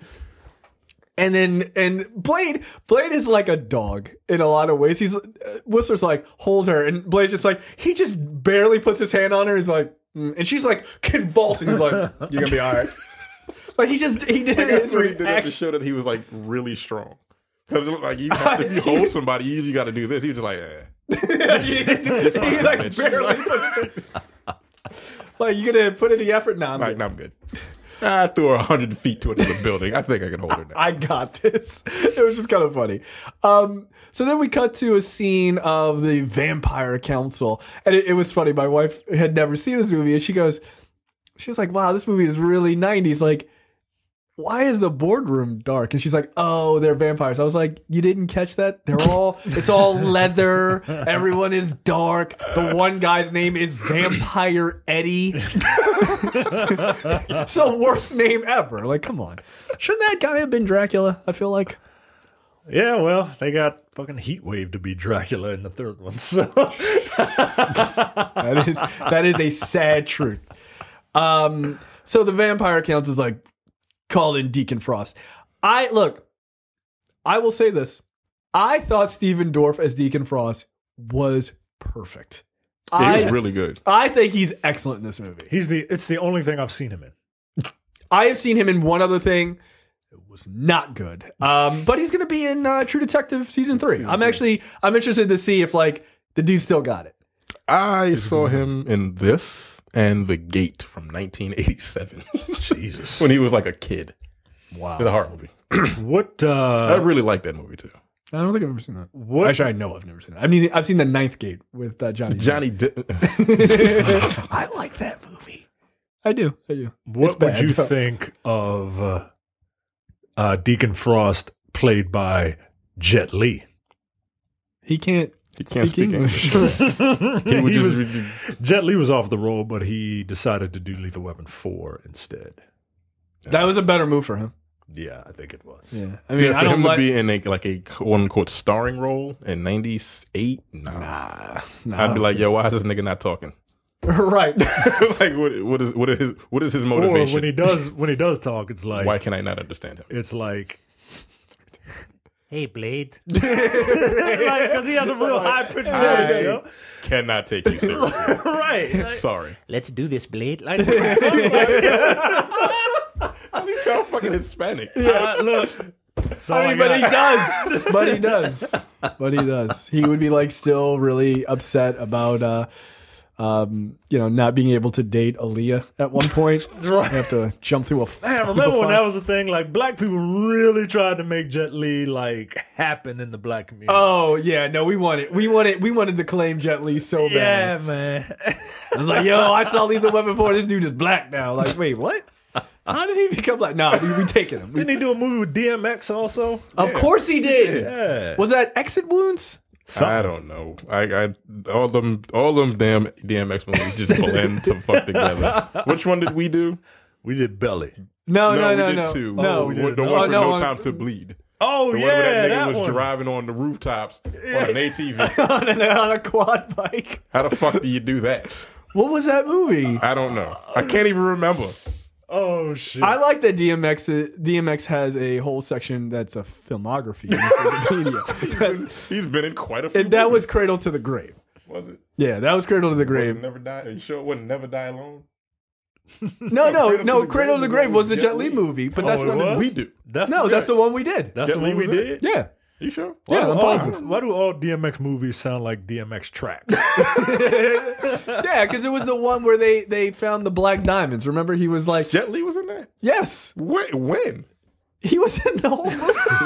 And Blade is like a dog in a lot of ways. Whistler's like, hold her. And Blade's just like, he just barely puts his hand on her. He's like, and she's like convulsing. He's like, you're going to be all right. But he did his reaction. He did that to show that he was like really strong. Because like if you hold somebody, you usually got to do this. He was just like, he like barely put his hand. Like, you gonna put any effort? Nah, I'm good. I'm good. I threw her 100 feet to another building. I think I can hold her now. I got this. It was just kind of funny. So then we cut to a scene of the Vampire Council. And it was funny. My wife had never seen this movie. And she was like, wow, this movie is really 90s. Like, why is the boardroom dark? And she's like, oh, they're vampires. I was like, you didn't catch that? It's all leather. Everyone is dark. The one guy's name is Vampire Eddie. So worst name ever. Like, come on. Shouldn't that guy have been Dracula? I feel like. Yeah, well, they got fucking Heatwave to be Dracula in the third one. So that is a sad truth. So the Vampire Council is like, call in Deacon Frost. I will say this. I thought Steven Dorff as Deacon Frost was perfect. He was really good. I think he's excellent in this movie. it's the only thing I've seen him in. I have seen him in one other thing. It was not good. But he's going to be in True Detective season 3. I'm interested to see if the dude still got it. I saw him in this and The Gate from 1987. Jesus. When he was like a kid. Wow. It's a horror movie. What? I really like that movie too. I don't think I've ever seen that. What? Actually, I know I've never seen it. I mean, I've seen The Ninth Gate with Johnny. I like that movie. I do. What would you think of Deacon Frost played by Jet Li? He can't speak English. Jet Li was off the role, but he decided to do Lethal Weapon 4 instead. That was a better move for him. Yeah, I think it was. Yeah, I mean, for him to be in a quote unquote starring role in '98. Nah. I'd be like, yo, why is this nigga not talking? Right. Like, what is his motivation? Or when he does talk, it's like, why can I not understand him? It's like, hey, Blade. because he has a real high pitched voice, you know? Cannot take you seriously. Right. Sorry. Let's do this, Blade. At least y'all fucking Hispanic. Look. But he does. He would be still really upset about not being able to date Aaliyah at one point. Right. You have to jump through a. Man, remember when that was the thing? Like, black people really tried to make Jet Li happen in the black community. Oh yeah, no, we wanted to claim Jet Li so bad. Yeah, man. I was like, yo, I saw Lethal Weapon 4. This dude is black now. Like, wait, what? How did he become black? No, we taking him. Didn't he do a movie with DMX also? Of course he did. Yeah. Was that Exit Wounds? I don't know. I all them damn DMX movies just blend to fuck together. Which one did we do? We did Belly. No. We did two. No, the we one did. for No Time to Bleed. Oh, The yeah, one where that nigga was one. driving on the rooftops on an ATV. on a quad bike. How the fuck do you do that? What was that movie? I don't know. I can't even remember. Oh, shit. I like that DMX has a whole section that's a filmography in his Wikipedia. He's been in quite a few. And that movies. was Cradle to the Grave. Was it? Yeah, that was Cradle to the Grave. Never Die. Are you sure it wasn't Never Die Alone? No. Cradle to the Grave was the Jet Li movie, but that's it the one was? We do. That's that's the one we did. That's Jet the Li one we was in did? Yeah. You sure? Yeah, I'm positive. Why do all DMX movies sound like DMX tracks? Yeah, because it was the one where they found the black diamonds. Remember, he was like, Jet Li was in that? yes, Wait, when? he was in the whole movie.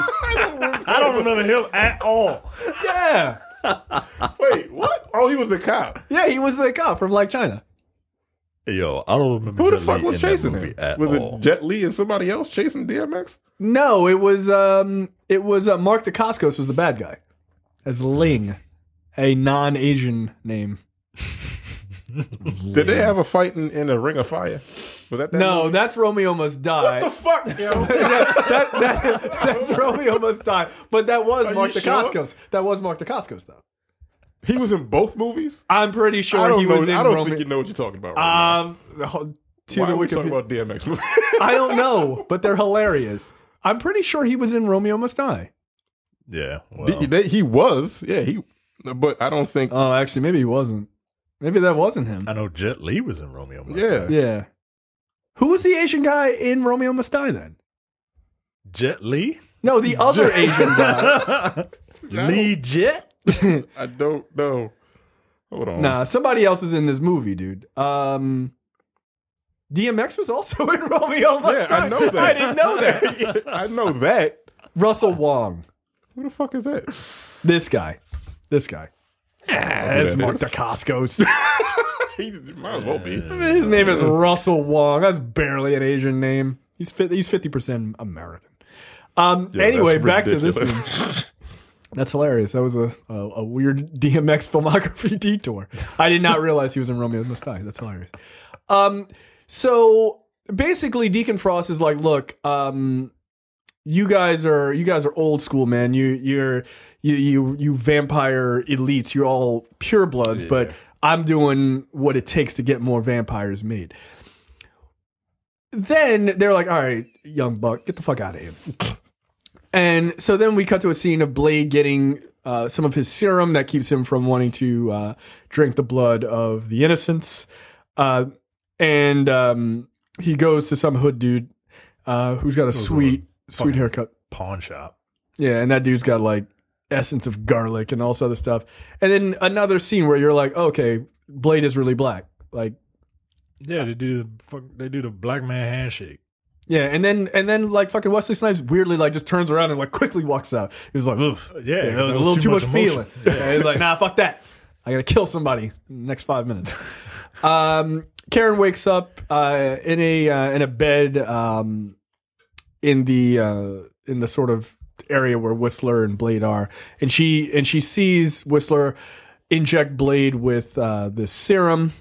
I don't remember him at all. Yeah, Wait, what? Oh, he was the cop. yeah, he was the cop from Black China. Yo, I don't remember Who the Jet fuck Li was in that chasing movie him? at Was all. it Jet Li and somebody else chasing DMX? No, it was Mark Dacascos was the bad guy, as Ling, a non-Asian name. Did they have a fight in a Ring of Fire? Was that No, movie? that's Romeo Must Die. What the fuck, yo? That's Romeo Must Die. But that was Are Mark you sure? Dacascos. That was Mark Dacascos, though. He was in both movies? I'm pretty I sure don't he know. was in I don't Romeo. think you know what you're talking about right now. To Why the are we talking Wikipedia. about DMX movies? I don't know, but they're hilarious. I'm pretty sure he was in Romeo Must Die. Yeah, well. He was. Yeah, but I don't think. Oh, actually, maybe he wasn't. Maybe that wasn't him. I know Jet Li was in Romeo Must Yeah. Die. Yeah. Who was the Asian guy in Romeo Must Die then? Jet Li? No, the other Asian guy. Lee Jet? I don't know. Hold on. Nah, somebody else was in this movie, dude. DMX was also in Romeo Must Yeah, Die. I know that. I didn't know that. I know that. Russell Wong. Who the fuck is that? This guy. That's that Mark is. Dacascos. He might as well be. His name is Russell Wong. That's barely an Asian name. He's 50% American. Anyway, that's back to this ridiculous. one. That's hilarious. That was a weird DMX filmography detour. I did not realize he was in Romeo Must Die. That's hilarious. So basically, Deacon Frost is like, look, you guys are old school, man. You vampire elites. You're all purebloods, but I'm doing what it takes to get more vampires made. Then they're like, all right, young buck, get the fuck out of here. And so then we cut to a scene of Blade getting some of his serum that keeps him from wanting to drink the blood of the innocents. And he goes to some hood dude who's got a sweet haircut. Pawn shop. Yeah, and that dude's got like essence of garlic and all this other stuff. And then another scene where you're like, okay, Blade is really black. Like, Yeah, they do the black man handshake. yeah, and then like fucking Wesley Snipes weirdly like just turns around and like quickly walks out. He was like, oof. Yeah, it that was a was little too much emotion. feeling. Yeah, he's like, nah, fuck that. I gotta kill somebody in the next 5 minutes. Karen wakes up in a bed in the sort of area where Whistler and Blade are, and she sees Whistler inject Blade with this serum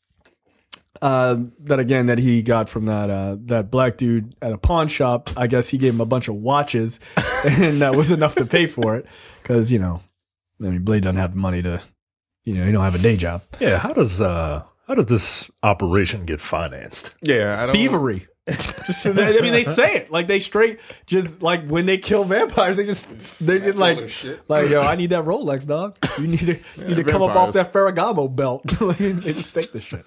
that he got from that black dude at a pawn shop. I guess he gave him a bunch of watches, and that was enough to pay for it because Blade doesn't have the money to, he don't have a day job. Yeah, how does this operation get financed? Yeah, I don't. Thievery. They say it like they straight just like when they kill vampires, they're just like, yo, I need that Rolex, dog. You need to come up off that Ferragamo belt. They just take the shit.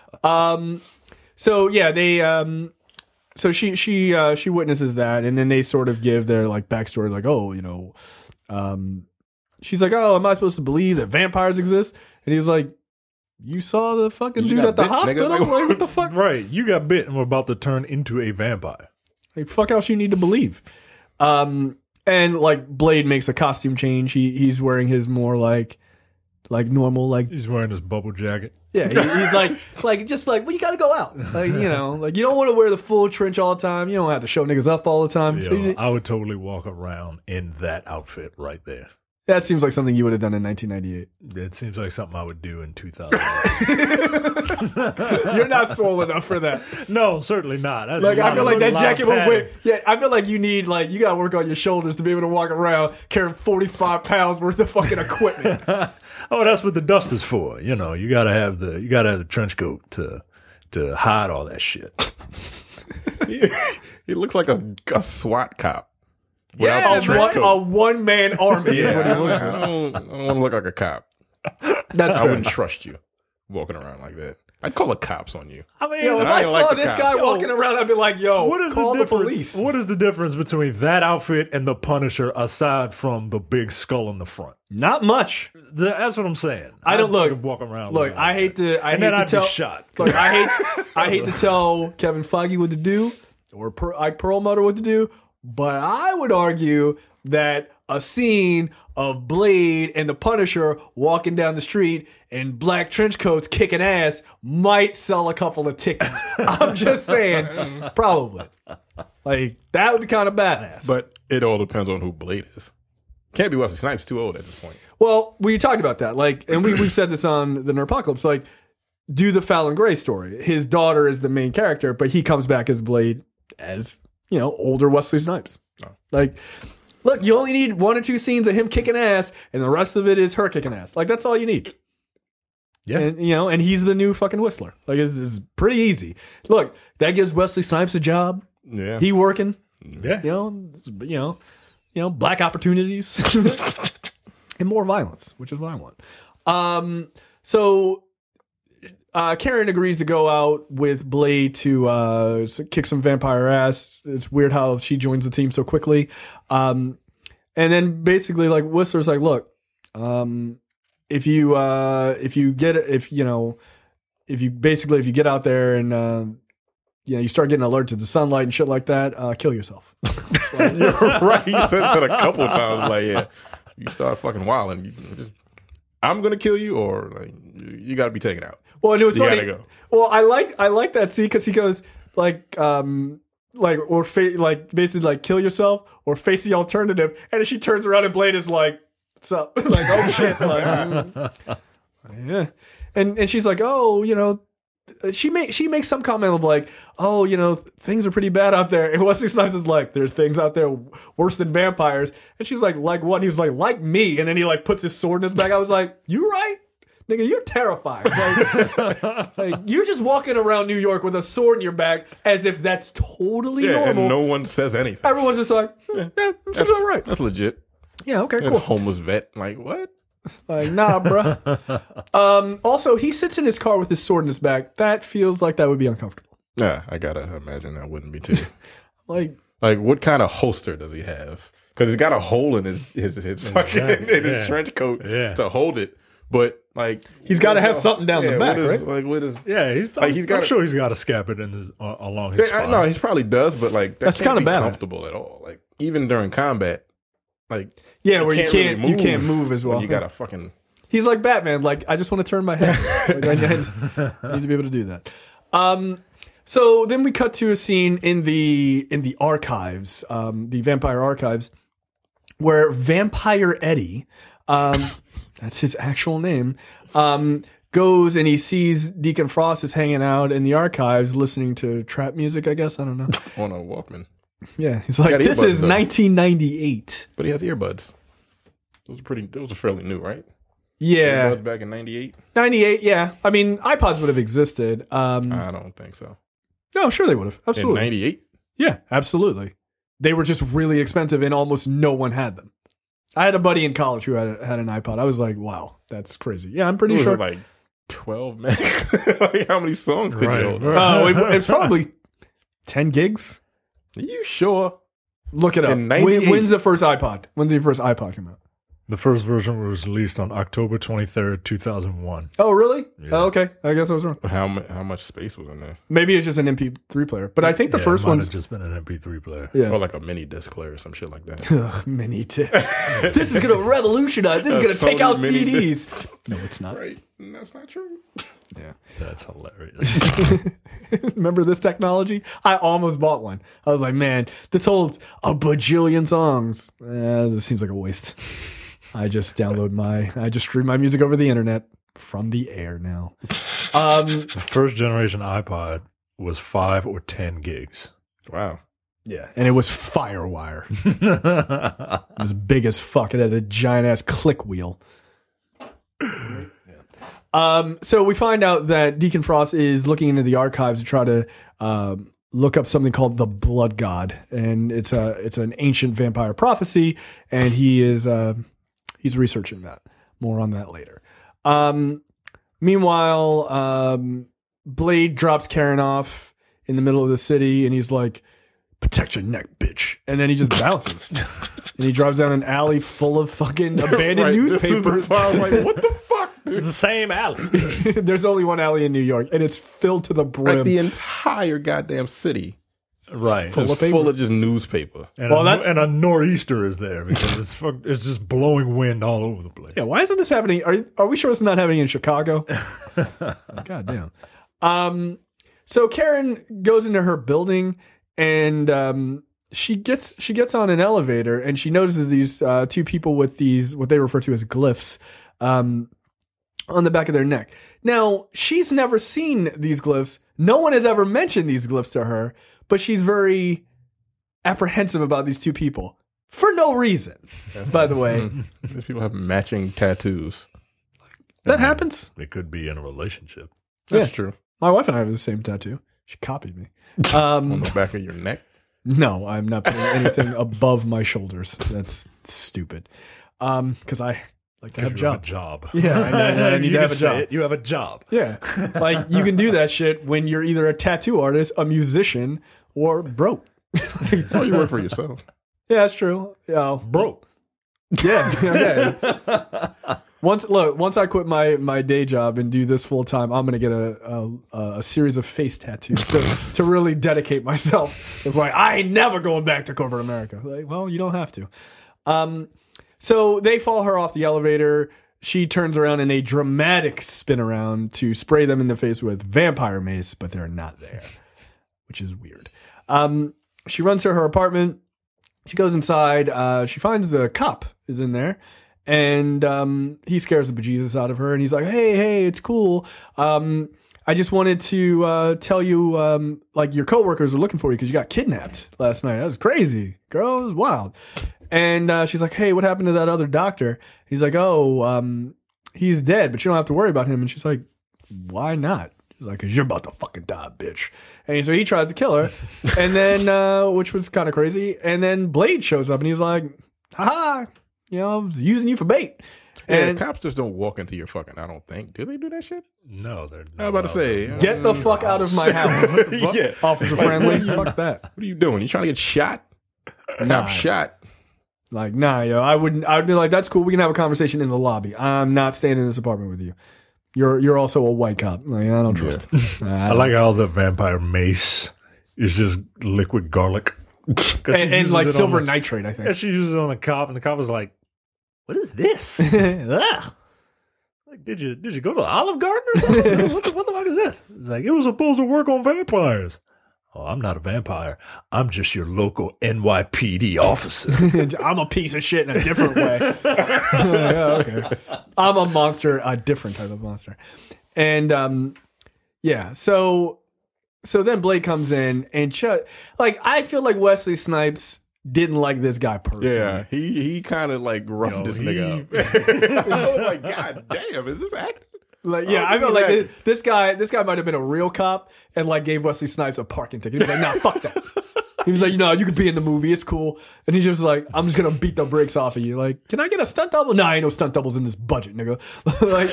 So yeah, they so she witnesses that, and then they sort of give their like backstory, like, she's like, oh, am I supposed to believe that vampires exist? And he's like, you saw the fucking dude got at the bit, nigga. hospital? Like, Like, what the fuck? Right, you got bit and we're about to turn into a vampire. Like, fuck else you need to believe. And like Blade makes a costume change. He's wearing his more like normal, like, He's wearing his bubble jacket. yeah, he's like just like, well, you gotta go out. Like, like you don't want to wear the full trench all the time. You don't have to show niggas up all the time. So I would totally walk around in that outfit right there. that seems like something you would have done in 1998. That seems like something I would do in 2000. You're not swole enough for that. No, certainly not. That's Like, I a feel like lot that of jacket would padding. weigh. Yeah, I feel like you need you gotta work on your shoulders to be able to walk around carrying 45 pounds worth of fucking equipment. Oh, that's what the dust is for. You gotta have the trench coat to hide all that shit. He looks like a SWAT cop. Yeah, the trench coat. a one-man army is what he I looks like. don't want to look like a cop. That's I fair. wouldn't trust you walking around like that. I'd call the cops on you. I mean, Yo, if I I ain't like saw the this cops. guy walking around, I'd be like, yo, what is call the the difference? police. What is the difference between that outfit and the Punisher aside from the big skull in the front? Not much. That's what I'm saying. I don't I'd look. walk around. Look, looking I like hate that. to. I and hate then to I'd tell. be shot. Look, I hate to tell Kevin Feige what to do or Ike Perlmutter what to do, but I would argue that a scene of Blade and the Punisher walking down the street in black trench coats kicking ass might sell a couple of tickets. I'm just saying, probably. Like, that would be kind of badass. But it all depends on who Blade is. Can't be Wesley Snipes, too old at this point. well, we talked about that. Like, and we've said this on the Nerdpocalypse. Like, do the Fallon Gray story. His daughter is the main character, but he comes back as Blade as, older Wesley Snipes. Like, look, you only need 1 or 2 scenes of him kicking ass, and the rest of it is her kicking ass. Like, that's all you need. Yeah. And, and he's the new fucking Whistler. Like, it's pretty easy. Look, that gives Wesley Snipes a job. Yeah. He working. Yeah. Black opportunities and more violence, which is what I want. So Karen agrees to go out with Blade to kick some vampire ass. It's weird how she joins the team so quickly. And then basically, like, Whistler's like, look, if you get out there and you start getting allergic to sunlight and shit like that, kill yourself. It's like, You're right. He says that a couple times. Like, yeah, you start fucking wilding. You just, I'm gonna kill you, or like, you got to be taken out. well, and it was You funny. gotta go. Well, I like that scene because he goes like basically like kill yourself or face the alternative, and then she turns around and Blade is like, "What's up?" Like, oh shit. Like, yeah, and she's like, oh, she makes some comment of like, oh, things are pretty bad out there. And Wesley Snipes is like, there's things out there worse than vampires. And she's like what? He was like me. And then he like puts his sword in his back. I was like, you right? Nigga, you're terrified. Like, you're just walking around New York with a sword in your back as if that's totally Yeah, normal. and no one says anything. Everyone's just like, yeah, that's all right. That's legit. Yeah, okay, And a cool. homeless vet. Like, what? Like, nah, bruh. Also, he sits in his car with his sword in his back. That feels like that would be uncomfortable. Yeah, I gotta imagine that wouldn't be too. Like, Like, what kind of holster does he have? Because he's got a hole in his fucking in his trench coat to hold it. But like, he's got to have something down the back, right? Like, what is? Yeah, I'm got sure he's got a scabbard in his along his spine. No, he probably does, but like That's can't kinda be bad. comfortable at all. Like, even during combat, like, Yeah, where you really can't move as well. when you got a fucking. He's like Batman. Like, I just want to turn my head. Like, I need to be able to do that. So then we cut to a scene in the archives, the vampire archives, where Vampire Eddie, that's his actual name, goes and he sees Deacon Frost is hanging out in the archives listening to trap music, I guess. I don't know. On a Walkman, Yeah, he's like, Got this earbuds, is though. 1998. but he has earbuds. Those are fairly new, right? Yeah, Earbuds back in '98. 98. Yeah, I mean, iPods would have existed. I don't think so. No, sure they would have. In Absolutely. '98. Yeah, absolutely. They were just really expensive and almost no one had them. I had a buddy in college who had an iPod. I was like, wow, that's crazy. Yeah, I'm pretty sure. Like 12 megs. Like, how many songs could you hold? Oh, it's probably 10 gigs. Are you sure? Look it up. In 98. When's the first iPod? When's the first iPod come out? The first version was released on October 23rd, 2001. Oh, really? Oh, okay. I guess I was wrong. How much space was in there? Maybe it's just an MP3 player. But I think the Yeah, first it might one's... have just been an MP3 player. Yeah. Or like a mini disc player or some shit like that. Ugh, mini disc. This is going to revolutionize. This is going to take Sony out mini CDs. No, it's not. Right. That's not true. That's hilarious. Remember this technology? I almost bought one. I was like, man, this holds a bajillion songs. This seems like a waste. I just stream my music over the internet from the air now. The first generation iPod was 5 or 10 gigs. Wow. Yeah. And it was Firewire. It was big as fuck. It had a giant ass click wheel. So we find out that Deacon Frost is looking into the archives to try to look up something called the Blood God, and it's an ancient vampire prophecy, and he's researching that. More on that later. Meanwhile, Blade drops Karen off in the middle of the city, and he's like, "Protect your neck, bitch!" And then he just bounces, and he drives down an alley full of fucking abandoned Right, this is the newspapers. part I'm like, what the fuck, dude? It's the same alley. There's only one alley in New York, and it's filled to the brim. Like the entire goddamn city Right. Full is of paper. full of just newspaper. And, Well, a, that's- and a nor'easter is there because it's just blowing wind all over the place. Yeah, why isn't this happening? Are we sure it's not happening in Chicago? God damn. So Karen goes into her building, and she gets on an elevator, and she notices these two people with these what they refer to as glyphs on the back of their neck. Now, she's never seen these glyphs. No one has ever mentioned these glyphs to her, but she's very apprehensive about these two people for no reason. By the way, These people have matching tattoos. that happens. They could be in a relationship. That's Yeah. true. My wife and I have the same tattoo. She copied me. On the back of your neck. No, I'm not putting anything above my shoulders. That's stupid. Because I like to have You have a jobs. job. Yeah, I need You to have a can say job. it, you have a job. Yeah, like you can do that shit when you're either a tattoo artist, a musician, or broke. Oh, you work for yourself. Yeah, that's true. Yeah, Broke. yeah. Once I quit my day job and do this full time, I'm gonna get a series of face tattoos to really dedicate myself. It's like I ain't never going back to corporate America. Like, well, you don't have to. So they fall her off the elevator. She turns around in a dramatic spin around to spray them in the face with vampire mace, but they're not there, which is weird. She runs to her apartment. She goes inside. She finds a cop is in there. And he scares the bejesus out of her, and he's like, "Hey, it's cool. I just wanted to tell you, like your coworkers were looking for you because you got kidnapped last night. That was crazy, girl. It was wild." And she's like, "Hey, what happened to that other doctor?" He's like, "Oh, he's dead, but you don't have to worry about him." And she's like, "Why not?" He's like, "Cause you're about to fucking die, bitch." And so he tries to kill her, and then which was kind of crazy. And then Blade shows up, and he's like, "Haha. You know, I was using you for bait." And cops just don't walk into your fucking. I don't think. Do they do that shit? No, they're not. I was about to say, get the fuck out of my house. yeah. Officer friendly. Fuck that. What are you doing? You trying to get shot? Nah. I'm shot. Like, nah, yo. I would be like, that's cool. We can have a conversation in the lobby. I'm not staying in this apartment with you. You're also a white cop. Like, I don't trust it. I like how the vampire mace is just liquid garlic. and like silver nitrate, I think. Yeah, she uses it on the cop, and the cop was like, "What is this?" Ugh. Like, did you go to Olive Garden or something? what the fuck is this? It's like, it was supposed to work on vampires. Oh, I'm not a vampire. I'm just your local NYPD officer. I'm a piece of shit in a different way. Yeah, okay. I'm a monster, a different type of monster. And yeah, so then Blade comes in and I feel like Wesley Snipes didn't like this guy personally. Yeah, he kind of like roughed this nigga up. I was like, God damn, is this acting? Like, yeah, I felt like this guy might have been a real cop and like gave Wesley Snipes a parking ticket. He was like, "Nah, fuck that." He was like, "You could be in the movie. It's cool." And he just was like, "I'm just gonna beat the brakes off of you. Like, can I get a stunt double?" "Nah, ain't no stunt doubles in this budget, nigga." Like,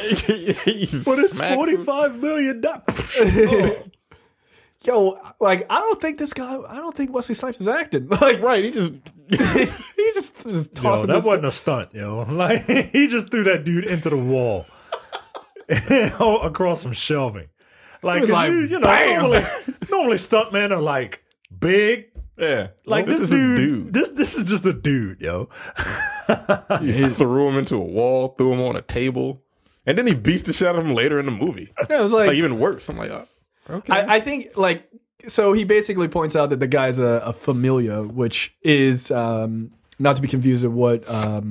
but it's $45 million. Yo, like, I don't think Wesley Snipes is acting. Like, Right, he just tossing That this wasn't a stunt, yo. Like, he just threw that dude into the wall across some shelving. Like, was like, normally stuntmen are like big. Yeah, Like, this is dude, a dude. This is just a dude, yo. He threw him into a wall, threw him on a table, and then he beats the shit out of him later in the movie. Yeah, it was like even worse. I'm like, oh, okay. I think, like, so he basically points out that the guy's a familia, which is not to be confused with what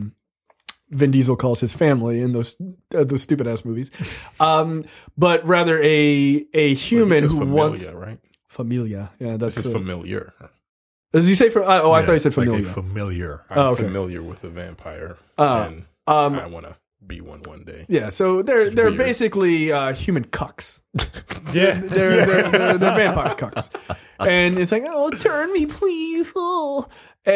Vin Diesel calls his family in those stupid ass movies, but rather a human who familia, wants right? Familia. Yeah, that's This is familiar. Does he say for? I thought he said like familia. a familiar. I'm okay. familiar with the vampire, and I want to be one day. Yeah, so they're weird. basically human cucks. Yeah. They're vampire cucks, and it's like, "Oh, turn me, please!" Oh.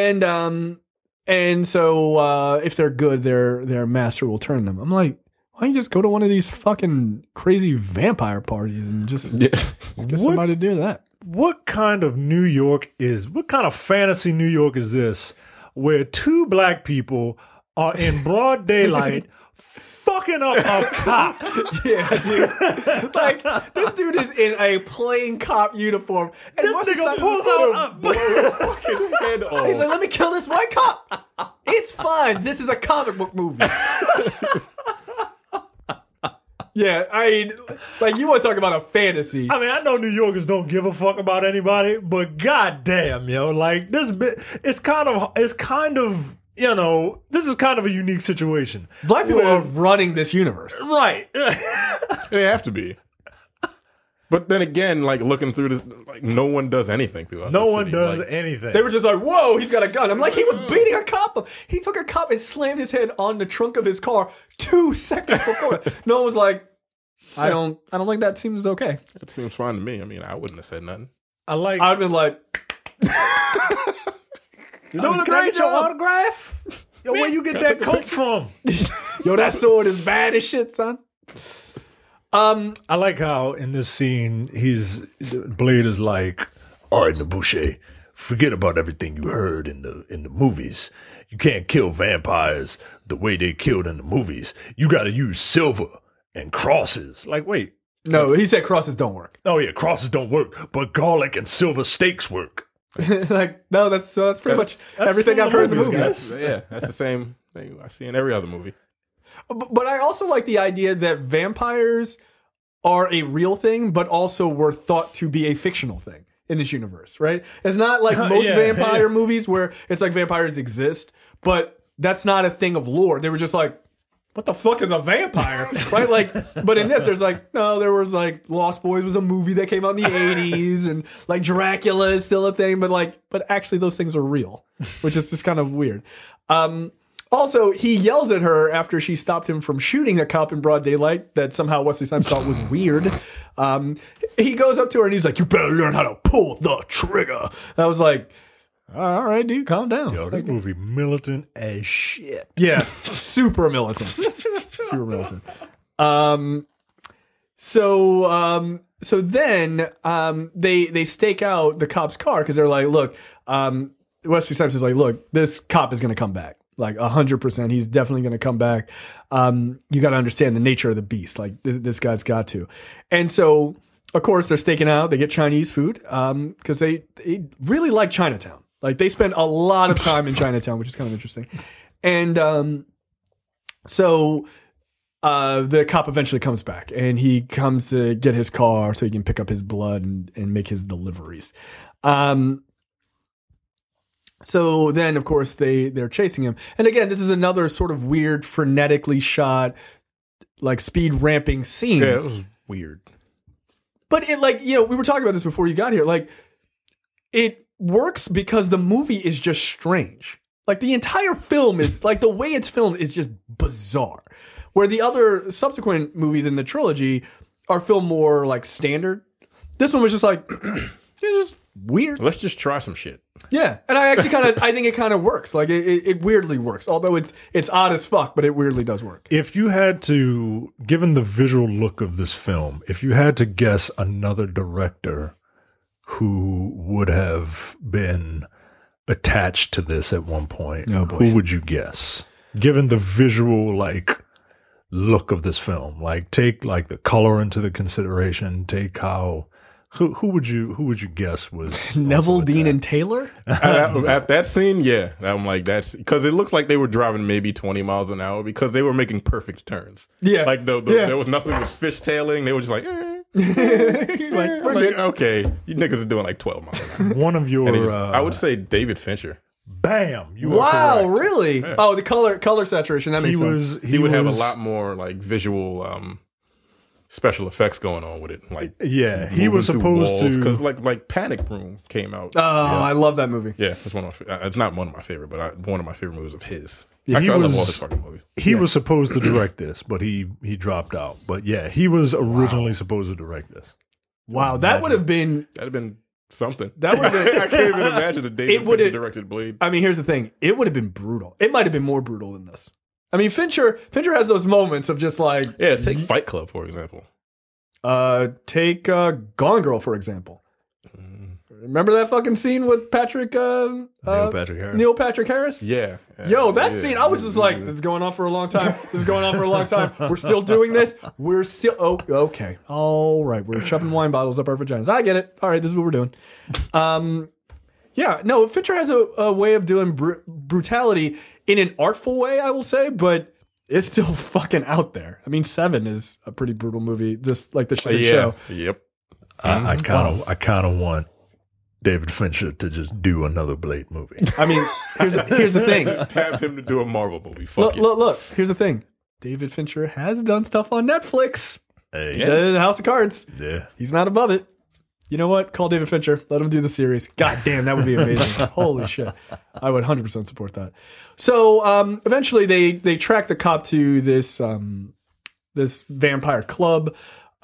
And so if they're good, their master will turn them. I'm like, why don't you just go to one of these fucking crazy vampire parties and just get somebody to do that? What kind of what kind of fantasy New York is this, where two black people are in broad daylight fucking up a cop? Yeah, dude. Like, this dude is in a plain cop uniform. And This nigga pulls out a Fucking head off. he's like, "Let me kill this white cop. It's fine. This is a comic book movie." Yeah, I mean, like, you want to talk about a fantasy. I mean, I know New Yorkers don't give a fuck about anybody, but goddamn, yo, like, it's kind of, this is kind of a unique situation. Black people are running this universe. Right. They have to be. But then again, like, looking through this, like, no one does anything throughout No the one city. does Like, anything. They were just like, "Whoa, he's got a gun." I'm like, he was beating a cop up. He took a cop and slammed his head on the trunk of his car 2 seconds before. No one was like, I don't think that seems okay. It seems fine to me. I mean, I wouldn't have said nothing. I like. I'd been like, You're doing a great job. autograph. Yo, where you get Can I that take a coat picture? from? "Yo, that sword is bad as shit, son." I like how in this scene Blade is like, "All right, Nabushe, forget about everything you heard in the movies. You can't kill vampires the way they killed in the movies. You got to use silver and crosses. Like, wait. No, he said crosses don't work. Oh, yeah, crosses don't work, but garlic and silver steaks work. Like, no, that's pretty much everything I've heard in the movies. That's the same thing I see in every other movie. But I also like the idea that vampires are a real thing, but also were thought to be a fictional thing in this universe, right? It's not like most vampire movies where it's like vampires exist, but that's not a thing of lore. They were just like, what the fuck is a vampire? Right? Like, but in this, there's like, no, there was like Lost Boys was a movie that came out in the 80s, and like Dracula is still a thing, but actually those things are real, which is just kind of weird. Also, he yells at her after she stopped him from shooting a cop in broad daylight that somehow Wesley Snipes thought was weird. He goes up to her and he's like, you better learn how to pull the trigger. And I was like, all right, dude, calm down. Yo, this movie militant as shit. Yeah, super militant. Super militant. So then they stake out the cop's car because they're like, look, Wesley Snipes is like, look, this cop is going to come back. Like 100%, he's definitely going to come back. You got to understand the nature of the beast. Like this guy's got to. And so, of course, they're staking out. They get Chinese food because they really like Chinatown. Like they spend a lot of time in Chinatown, which is kind of interesting. And so the cop eventually comes back, and he comes to get his car so he can pick up his blood and make his deliveries. So then, of course, they're chasing him. And again, this is another sort of weird, frenetically shot, like speed ramping scene. Yeah, it was weird. But it, like, you know, we were talking about this before you got here. Like, it works because the movie is just strange. Like, the entire film is, like, the way it's filmed is just bizarre. Where the other subsequent movies in the trilogy are filmed more, like, standard. This one was just like, it's just weird. Let's just try some shit. Yeah, and I actually I think it kind of works. Like it weirdly works. Although it's odd as fuck, but it weirdly does work. If you had to, given the visual look of this film, if you had to guess another director who would have been attached to this at one point, who would you guess? Given the visual look of this film, take the color into the consideration, take how. Who would you guess was Neville, Dean, and Taylor? At that scene, yeah, I'm like, that's because it looks like they were driving maybe 20 miles an hour because they were making perfect turns. Yeah, like there was nothing was fishtailing. They were just like, okay, you niggas are doing like 12 miles an hour. One of your, I would say David Fincher. Bam! Wow, really? Yeah. Oh, the color saturation. That makes sense. He would have a lot more like visual. Special effects going on with it, like he was supposed to because like Panic Room came out. Oh, I love that movie. Yeah, it's it's not one of my favorite, but one of my favorite movies of his. Actually, I love all his fucking movies. He was supposed to direct this, but he dropped out. But yeah, he was originally supposed to direct this. Wow, that'd have been something. That would have been. I can't even imagine the David Fincher directed Blade. I mean, here's the thing: it would have been brutal. It might have been more brutal than this. I mean, Fincher has those moments of just like... Yeah, take Fight Club, for example. Take Gone Girl, for example. Remember that fucking scene with Neil Patrick Harris? Yeah. Yo, that scene, I was just like, this is going on for a long time. We're still doing this. We're still... Oh, okay. All right. We're shoving wine bottles up our vaginas. I get it. All right, this is what we're doing. Yeah, no, Fincher has a way of doing brutality in an artful way, I will say, but it's still fucking out there. I mean, Seven is a pretty brutal movie, just like the show. Yep. I kind of want David Fincher to just do another Blade movie. I mean, here's the thing. Tap him to do a Marvel movie. Look. Here's the thing. David Fincher has done stuff on Netflix. Hey. He did House of Cards. Yeah. He's not above it. You know what? Call David Fincher. Let him do the series. God damn, that would be amazing. Holy shit. I would 100% support that. So eventually they track the cop to this vampire club,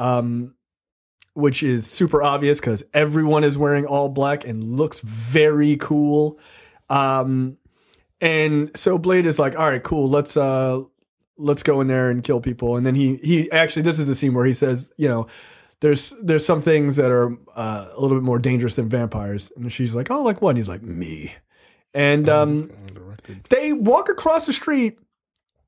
which is super obvious because everyone is wearing all black and looks very cool. And so Blade is like, all right, cool. Let's go in there and kill people. And then he actually, this is the scene where he says, you know, there's some things that are a little bit more dangerous than vampires. And she's like, oh, like what? And he's like, me. And they walk across the street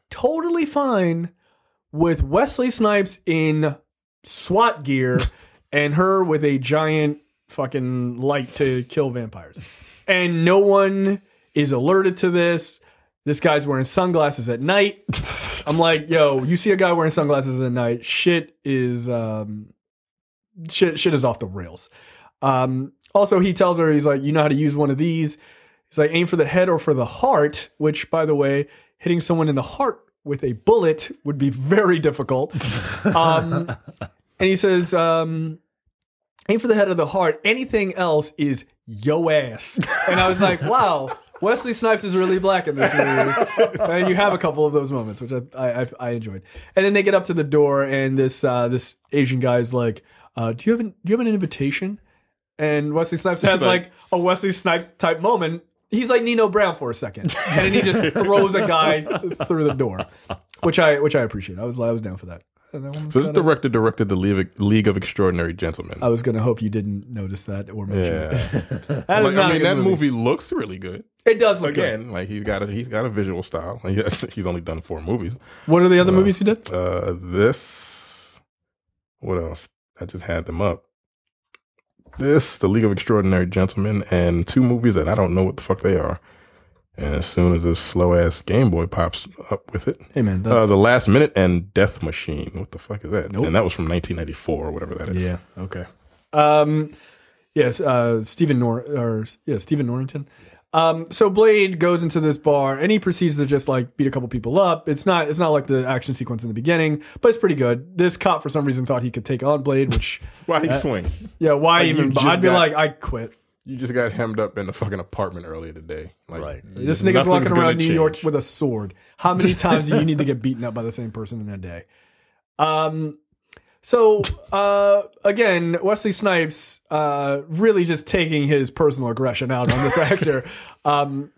totally fine with Wesley Snipes in SWAT gear and her with a giant fucking light to kill vampires. And no one is alerted to this. This guy's wearing sunglasses at night. I'm like, yo, you see a guy wearing sunglasses at night, shit is off the rails. Also, he tells her, he's like, you know how to use one of these? He's like, aim for the head or for the heart, which, by the way, hitting someone in the heart with a bullet would be very difficult. And he says, aim for the head or the heart. Anything else is yo ass. And I was like, wow, Wesley Snipes is really black in this movie. And you have a couple of those moments, which I enjoyed. And then they get up to the door, and this Asian guy's like, do you have an invitation? And Wesley Snipes has like a Wesley Snipes type moment. He's like Nino Brown for a second, and then he just throws a guy through the door, which I appreciate. I was down for that. So this director directed the League of Extraordinary Gentlemen. I was going to hope you didn't notice that or mention it. That movie looks really good. It does look Again, good. like he's got a visual style. He's only done 4 movies. What are the other movies he did? What else? I just had them up. The League of Extraordinary Gentlemen, and 2 movies that I don't know what the fuck they are. And as soon as this slow ass Game Boy pops up with it, Hey man, The Last Minute and Death Machine. What the fuck is that? Nope. And that was from 1994 or whatever that is. Yeah. Okay. Yes. Stephen Norrington. So Blade goes into this bar and he proceeds to just like beat a couple people up. It's not like the action sequence in the beginning, but it's pretty good. This cop for some reason thought he could take on Blade, which Why he swing? yeah, why Like, even? you just I'd be got- like, I quit. You just got hemmed up in the fucking apartment earlier today. Like, Right. This nothing's nigga's walking gonna around New York change. with a sword. How many times do you need to get beaten up by the same person in a day? So again, Wesley Snipes really just taking his personal aggression out on this actor. And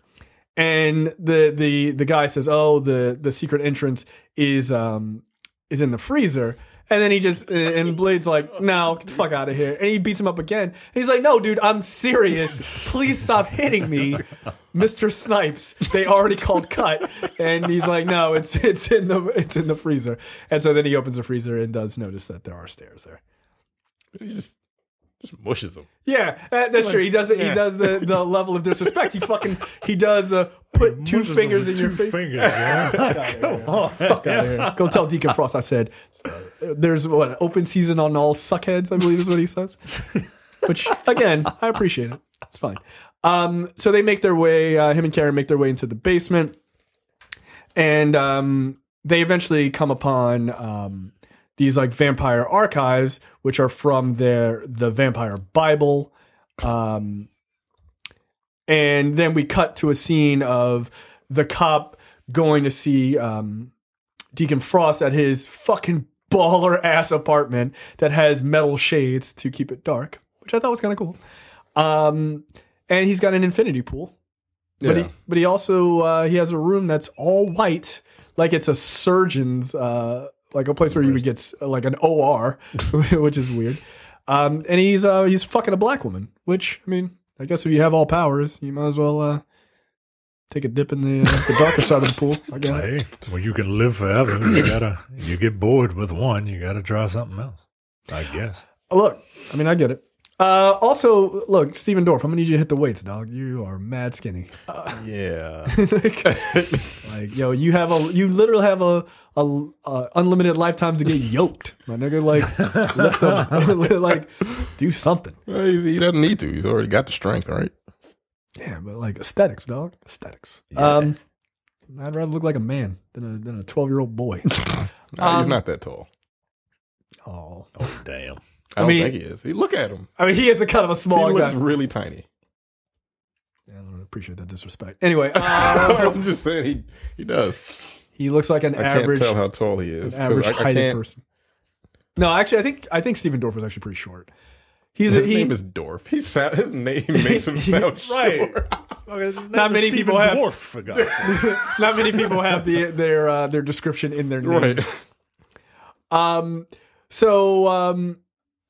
the guy says, "Oh, the secret entrance is in the freezer." And then and Blade's like, "No, get the fuck out of here." And he beats him up again. And he's like, "No, dude, I'm serious. Please stop hitting me, Mr. Snipes. They already called cut." And he's like, "No, it's in the freezer." And so then he opens the freezer and does notice that there are stairs there. He just mushes them. Yeah, that's true. He does it. He does the level of disrespect. He does the put 2 fingers in your face. Fingers, yeah. Fuck out of here. Go tell Deacon Frost I said there's an open season on all suckheads, I believe is what he says. Which again, I appreciate it. It's fine. So they make their way, him and Karen make their way into the basement, and they eventually come upon these like vampire archives, which are from the Vampire Bible. And then we cut to a scene of the cop going to see Deacon Frost at his fucking baller ass apartment that has metal shades to keep it dark, which I thought was kind of cool. And he's got an infinity pool. Yeah. But he also he has a room that's all white, like it's a surgeon's like a place where you would get like an OR, which is weird. And he's fucking a black woman, which I mean, I guess if you have all powers, you might as well take a dip in the darker side of the pool. I guess. Hey, well, you can live forever. You get bored with one, you gotta try something else, I guess. Look, I mean, I get it. Also, look, Steven Dorff, I'm gonna need you to hit the weights, dog. You are mad skinny. Yeah. Like, yo, you literally have a unlimited lifetimes to get yoked, my nigga. Like, lift them, like, do something. Well, he doesn't need to. He's already got the strength, right? Yeah, but like aesthetics, dog. Aesthetics. Yeah. I'd rather look like a man than a 12-year-old boy. Nah, he's not that tall. Oh, Oh, damn. I don't mean- think he is. Look at him. I mean, he is a kind of a He small looks guy. really tiny. I don't appreciate that disrespect. Anyway, I'm just saying he does. he looks like an I can't average, tell how tall he is. 'cause average I heighted can't. person. No, actually, I think Steven Dorff is actually pretty short. His name is Dorf. His name makes him sound Right. short. Not many people have- Dwarf, for God's sake. Not many people have their description in their name. Right.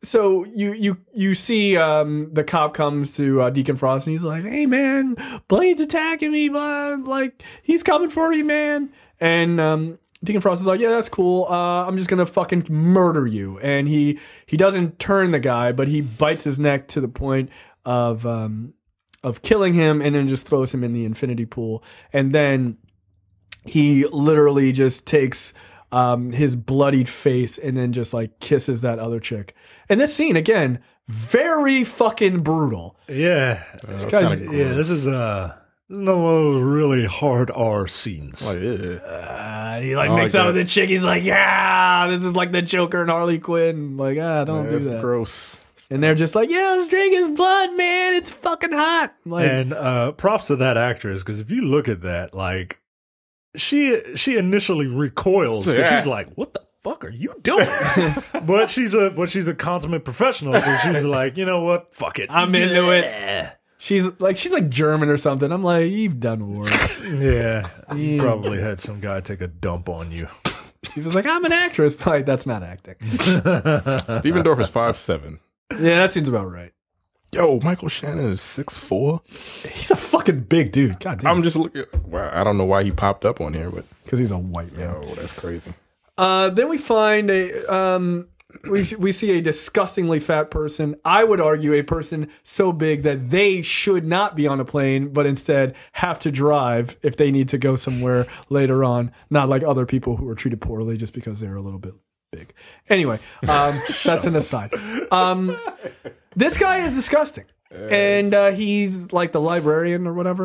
So you see the cop comes to Deacon Frost and he's like, "Hey man, Blade's attacking me, but like he's coming for you, man." And Deacon Frost is like, "Yeah, that's cool. I'm just gonna fucking murder you." And he doesn't turn the guy, but he bites his neck to the point of killing him, and then just throws him in the infinity pool. And then he literally just takes his bloodied face and then just like kisses that other chick. And this scene again, very fucking brutal. Yeah, This guy's this is another one of those really hard R scenes. Like, he like makes out with the chick. He's like, "Yeah, this is like the Joker and Harley Quinn." Like, don't do that's that. gross. And they're just like, "Yeah, let's drink his blood, man. It's fucking hot." Like, And props to that actress, because if you look at that, like she initially recoils because Yeah. she's like, "What the fuck are you doing?" but she's a consummate professional, so she's like, "You know what? Fuck it, I'm into it." She's like German or something. I'm like, "You've done worse." Yeah, you probably had some guy take a dump on you. She was like, "I'm an actress." Like, that's not acting. Steven Dorff is 5'7". Yeah, that seems about right. Yo, Michael Shannon is 6'4". He's a fucking big dude. God damn. I'm just looking. Wow, I don't know why he popped up on here, but Because he's a white man. oh, that's crazy. Then we find we see a disgustingly fat person. I would argue a person so big that they should not be on a plane, but instead have to drive if they need to go somewhere later on. Not like other people who are treated poorly just because they're a little bit big. Anyway, that's an aside. This guy is disgusting, and he's like the librarian or whatever.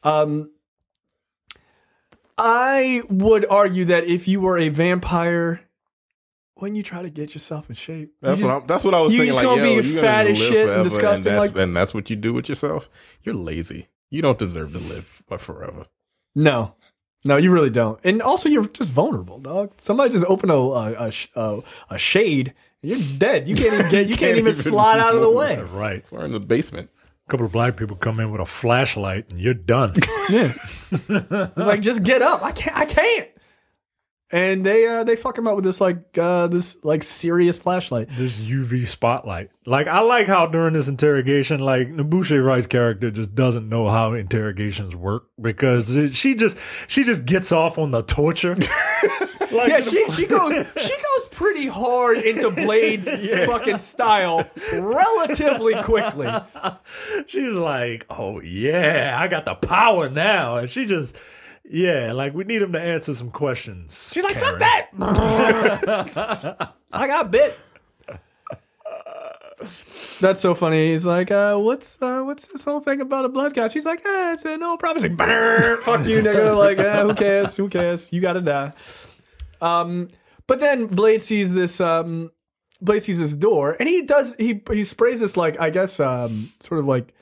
I would argue that if you were a vampire, wouldn't you try to get yourself in shape? That's what I was you thinking. just Like, gonna yo, be you fat gonna as live shit and forever, disgusting like- and that's what you do with yourself. You're lazy. You don't deserve to live forever. No, you really don't. And also, you're just vulnerable, dog. Somebody just open a shade, and you're dead. You can't even slide out of the way. Right. We're in the basement. A couple of black people come in with a flashlight, and you're done. Yeah, it's like, just get up. I can't. And they fuck him up with this serious flashlight. This UV spotlight. Like, I like how during this interrogation, like, N'Bushe Wright's character just doesn't know how interrogations work, because she just gets off on the torture. Like, Yeah, she goes pretty hard into Blade's fucking style relatively quickly. she's like, "Oh yeah, I got the power now," and she just. Yeah, like, we need him to answer some questions. She's like, Karen. "Fuck that!" I got bit. That's so funny. He's like, what's this whole thing about a blood guy? She's like, it's an old prophecy. Fuck you, nigga. Like, who cares? Who cares? You gotta die. But then Blade sees this door, and he sprays this, like, I guess sort of like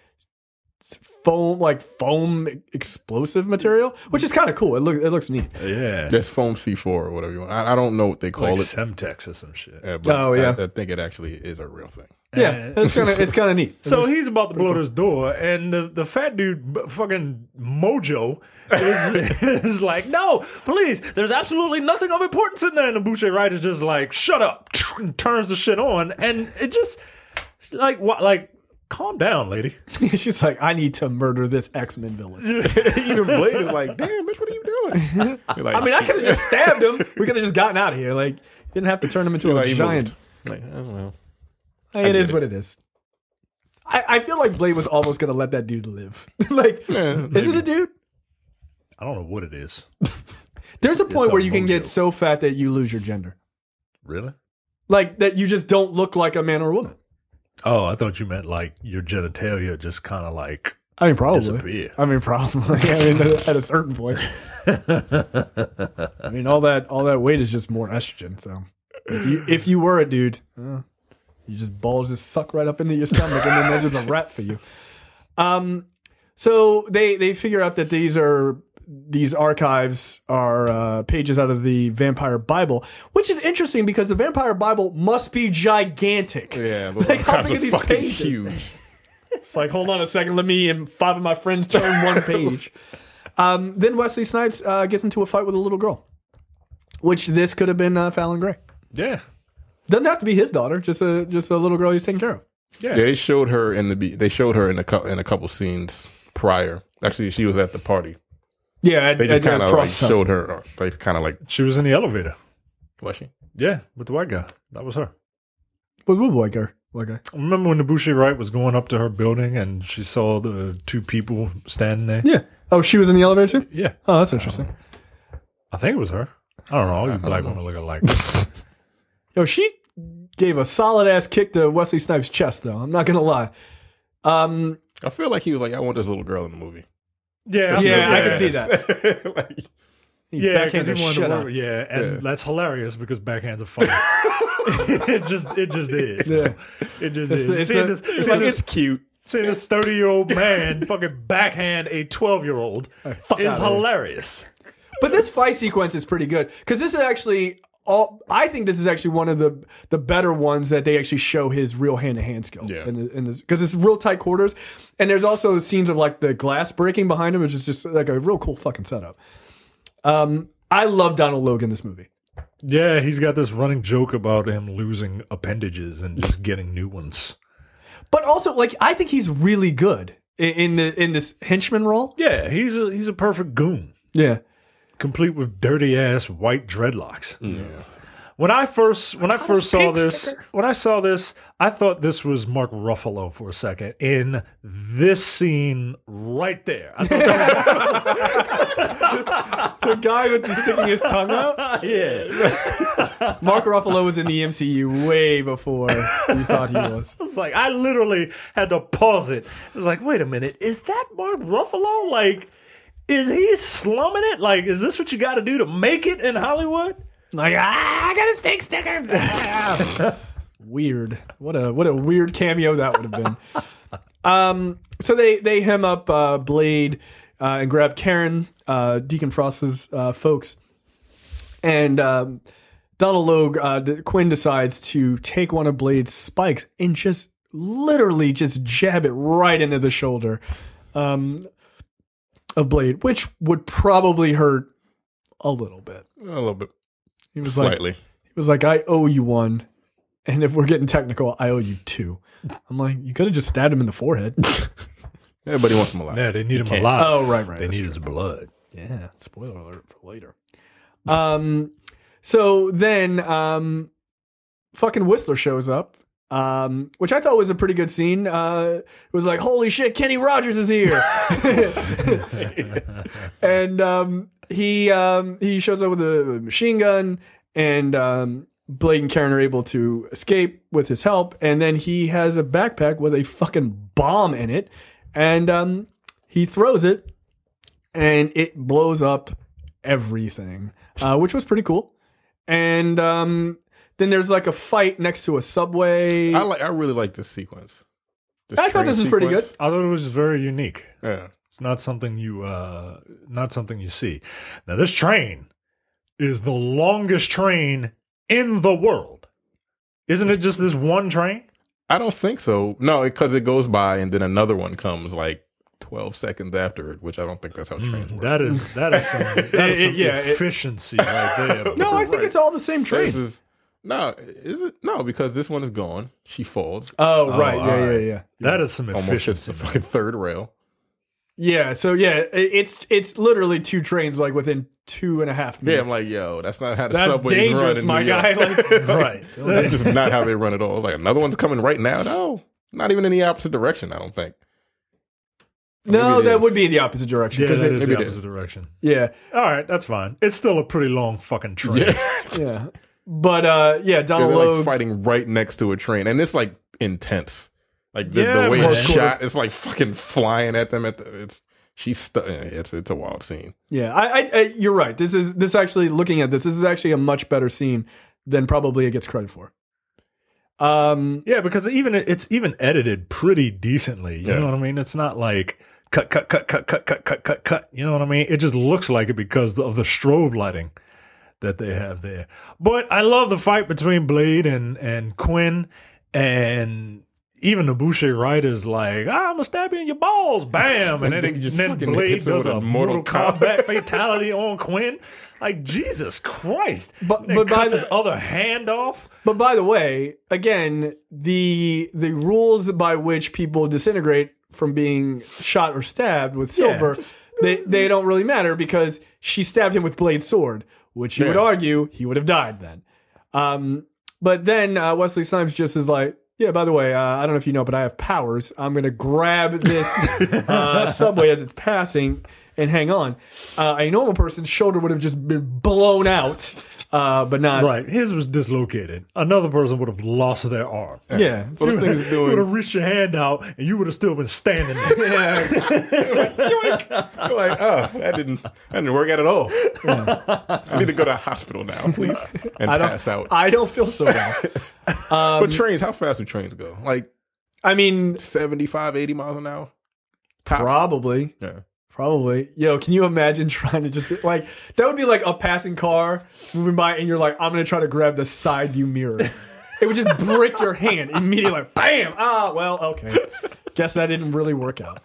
foam explosive material, which is kind of cool. It looks neat. Yeah. That's foam C4 or whatever you want. I don't know what they call Like it. Semtex or some shit. But Oh, yeah. I think it actually is a real thing. Yeah, it's kind of neat. So he's about to blow this door, and the fat dude, fucking Mojo, is like, "No, please, there's absolutely nothing of importance in there." And the Boucher Wright is just like, "Shut up," and turns the shit on, and it just, like, what, like, calm down, lady. She's like, "I need to murder this X-Men villain." Even Blade is like, "Damn, bitch, what are you doing?" You're like, I mean, I could have just stabbed him. We could have just gotten out of here. Like, didn't have to turn him into You're a like, he giant. moved. Like, oh well. It get is it. what it is. I feel like Blade was almost going to let that dude live. Like, Yeah, is it a dude? I don't know what it is. There's a point a where you can get mojo. so fat that you lose your gender. Really? Like, that you just don't look like a man or a woman. Oh, I thought you meant, like, your genitalia just kind of, like, I mean, probably. disappear. I mean, probably. I mean, at a certain point. I mean, all that weight is just more estrogen. So, if you were a dude, you just balls just suck right up into your stomach, and then there's just a wrap for you. So they figure out that these archives are pages out of the Vampire Bible, which is interesting because the Vampire Bible must be gigantic. Yeah, but Like, how big are are these fucking pages? huge. It's like, hold on a second, let me and 5 of my friends turn one page. Then Wesley Snipes gets into a fight with a little girl, which this could have been Fallon Gray. Yeah. Doesn't have to be his daughter, just a little girl he's taking care of. Yeah. They showed her in a couple scenes prior. Actually, she was at the party. Yeah, They just kind of like Frost's house. showed her. They kind of like, She was in the elevator. was she? Yeah, with the white guy. That was her. What white guy? White guy. Remember when Nabushi Wright was going up to her building and she saw the two people standing there? Yeah. Oh, she was in the elevator too? Yeah. Oh, that's interesting. I think it was her. I don't know. All you black women look alike. Yo, she gave a solid ass kick to Wesley Snipes' chest, though. I'm not gonna lie. I feel like he was like, I want this little girl in the movie. Yeah, Yeah, I can see that. Like, He Yeah, backhands because the he wanted shit to out. work. Yeah, and Yeah. that's hilarious because backhands are funny. it just is. Yeah. It just It's is. the- it's Seeing the- this, it's like, it's cute. seeing this 30-year-old man fucking backhand a 12-year-old fuck is outta here. hilarious. But this fight sequence is pretty good because this is actually I think this is actually one of the better ones that they actually show his real hand-to-hand skill. Yeah. In this because it's real tight quarters, and there's also scenes of like the glass breaking behind him, which is just like a real cool fucking setup. I love Donald Logue in this movie. Yeah, he's got this running joke about him losing appendages and just getting new ones. But also, like, I think he's really good in this henchman role. Yeah, he's a perfect goon, Yeah. complete with dirty ass white dreadlocks. Yeah. When I first saw pink this, sticker. I thought this was Mark Ruffalo for a second in this scene right there. I thought The guy with the sticking his tongue out. that was, yeah. Mark Ruffalo was in the MCU way before you thought he was. It's like I literally had to pause it. It was like, wait a minute, is that Mark Ruffalo? Like, is he slumming it? Like, is this what you got to do to make it in Hollywood? Like, I got his fake sticker. Weird. What a weird cameo that would have been. So they hem up Blade and grab Karen, Deacon Frost's folks, and Donald Logue, Quinn decides to take one of Blade's spikes and just literally just jab it right into the shoulder of Blade, which would probably hurt a little bit. A little bit. He was Slightly. like, I owe you one, and if we're getting technical, I owe you two. I'm like, you could have just stabbed him in the forehead. Everybody wants him alive. Yeah, they need him can't. alive. Oh, right. They that's need true. his blood. Yeah, spoiler alert for later. So then, fucking Whistler shows up, which I thought was a pretty good scene. It was like, holy shit, Kenny Rogers is here, and he shows up with a machine gun, and Blade and Karen are able to escape with his help, and then he has a backpack with a fucking bomb in it, and he throws it, and it blows up everything, which was pretty cool. And then there's like a fight next to a subway. I really like this sequence. I thought this was pretty good. I thought it was very unique. Yeah. It's not something you see. Now this train is the longest train in the world. Isn't it just this one train? I don't think so. No, because it goes by and then another one comes like 12 seconds after it, which I don't think that's how trains work. That is some efficiency right there. No, I think it's all the same train. Is it? No, because this one is gone. She falls. Oh, right. all Yeah, right. yeah. That is some Almost hits efficiency. the fucking third rail. Yeah, so yeah, it's literally two trains like within 2.5 minutes. Yeah, I'm like, yo, that's not how the that's subways dangerous, run in my New York. guy. Like, Right. That's just not how they run at all. Like, another one's coming right now. No, not even in the opposite direction, I don't think. no, Maybe it that is. would be in the opposite direction. Yeah, Because that is maybe the it is. opposite direction. yeah, All right, that's fine. It's still a pretty long fucking train. Yeah. yeah. But yeah, They're Donald like Logue. fighting right next to a train. And it's like intense. Like Yeah, the way man. it's shot, it's like fucking flying at them. It's a wild scene. Yeah, I you're right. This actually looking at this is actually a much better scene than probably it gets credit for. Yeah, because it's even edited pretty decently. You know what I mean? It's not like cut. You know what I mean? It just looks like it because of the strobe lighting that they have there. But I love the fight between Blade and Quinn, and even the Boucher writer's like, I'm gonna stab you in your balls, bam, and then, then Blade hits him does with a Mortal Kombat fatality on Quinn. Like, Jesus Christ! But And by cuts the- his other hand off. But by the way, again, the rules by which people disintegrate from being shot or stabbed with silver, they don't really matter because she stabbed him with Blade's sword, which you would argue he would have died then. But then Wesley Snipes just is like, yeah, by the way, I don't know if you know, but I have powers. I'm going to grab this subway as it's passing and hang on. A normal person's shoulder would have just been blown out, but not. Right, his was dislocated. Another person would have lost their arm. Yeah. So this thing is You would have doing. reached your hand out, and you would have still been standing there. You're like, oh, that didn't work out at all. I need to go to the hospital now, please, and pass out. I don't feel so well. But trains, how fast do trains go? Like I mean, 75, 80 miles an hour? Tops? probably. Yeah. Probably. Yo, can you imagine trying to just like that would be like a passing car moving by and you're like, I'm gonna try to grab the side view mirror. It would just break your hand immediately, like bam! Ah, well, okay. Guess that didn't really work out.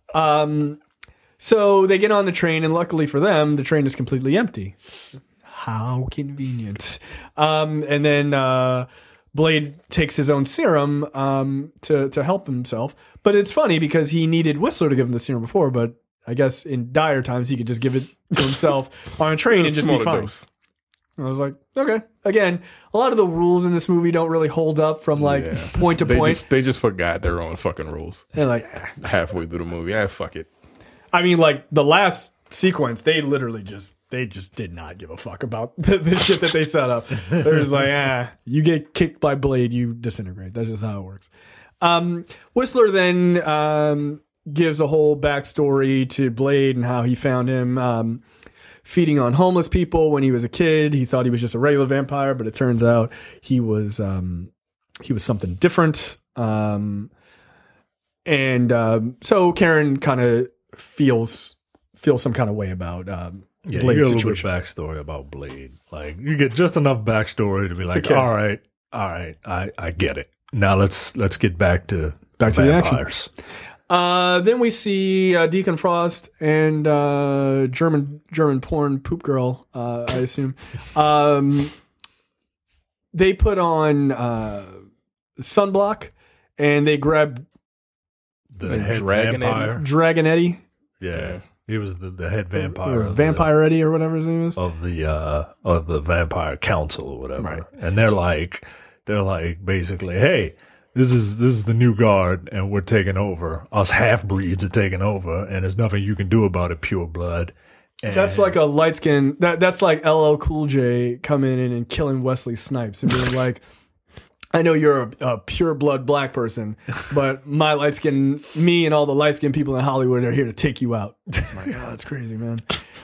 So they get on the train, and luckily for them, the train is completely empty. How convenient. And then Blade takes his own serum to help himself. But it's funny because he needed Whistler to give him the serum before, but I guess in dire times he could just give it to himself on a train and just be Smaller fine. dose. And I was like, okay. Again, a lot of the rules in this movie don't really hold up from like Yeah. point to point. They just forgot their own fucking rules They're like, halfway through the movie. Fuck it. I mean, like the last sequence, they literally just did not give a fuck about the shit that they set up. They're just like, you get kicked by Blade, you disintegrate. That's just how it works. Whistler then gives a whole backstory to Blade and how he found him feeding on homeless people when he was a kid. He thought he was just a regular vampire, but it turns out he was something different. So Karen kind of feels some kind of way about Yeah, Blade's you get a little bit situation. of backstory about Blade. Like, you get just enough backstory to be like, okay. all right, I get it. Now let's get back to Back to the action. vampires. Then we see Deacon Frost and German porn poop girl, I assume. They put on sunblock and they grab The head Dragon vampire. Dragon Eddie Yeah, he was the head vampire. or of the- Vampire Eddie or whatever his name is. of the vampire council or whatever. Right. And they're like basically, hey, this is the new guard and we're taking over. Us half breeds are taking over and there's nothing you can do about it, pure blood. And That's like a light skin. That's like LL Cool J coming in and killing Wesley Snipes and being like, I know you're a pure blood black person, but my light skin, me and all the light skinned people in Hollywood are here to take you out. It's like, oh, that's crazy, man.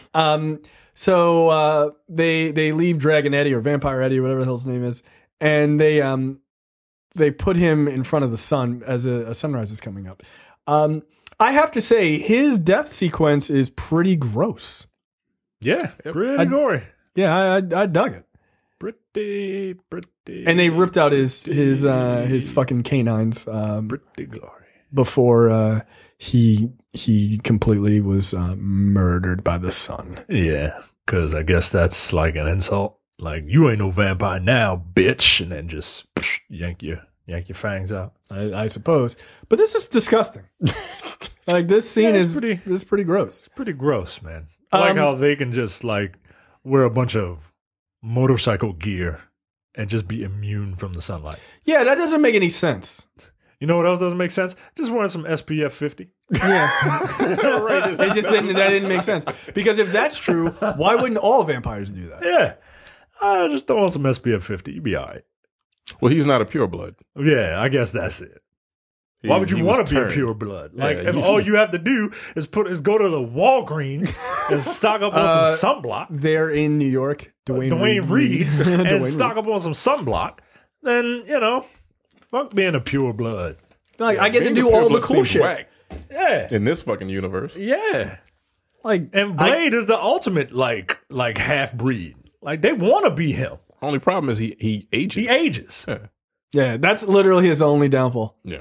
So they leave Dragon Eddie or Vampire Eddie or whatever the hell his name is, and they put him in front of the sun as a sunrise is coming up. I have to say, his death sequence is pretty gross. yeah, pretty gory. Yeah, I dug it. Pretty. And they ripped out his fucking canines pretty glory. before he completely was murdered by the sun. Yeah, because I guess that's like an insult. Like, you ain't no vampire now, bitch, and then just yank your fangs out. I suppose, but this is disgusting. Like this scene Yeah, it's is pretty gross. Pretty gross, man. I like how they can just like wear a bunch of motorcycle gear and just be immune from the sunlight. Yeah, that doesn't make any sense. You know what else doesn't make sense? Just wearing some SPF 50. Yeah, it just didn't make sense because if that's true, why wouldn't all vampires do that? Yeah. Just throw on some SPF 50. You'll be all right. Well, he's not a pureblood. Yeah, I guess that's it. Why would you want to be a pure blood? Like, Yeah, if you all should- you have to do is go to the Walgreens and stock up on some sunblock, They're in New York. Dwayne Reed's, and Dwayne stock up on some sunblock, then, fuck being a pure blood. Like I get to Being do a all the pureblood cool seems shit. whack Yeah. in this fucking universe. Yeah. Like And Blade is the ultimate, like half breed. Like, they want to be him. Only problem is he ages. He ages. Yeah. yeah, that's literally his only downfall. Yeah.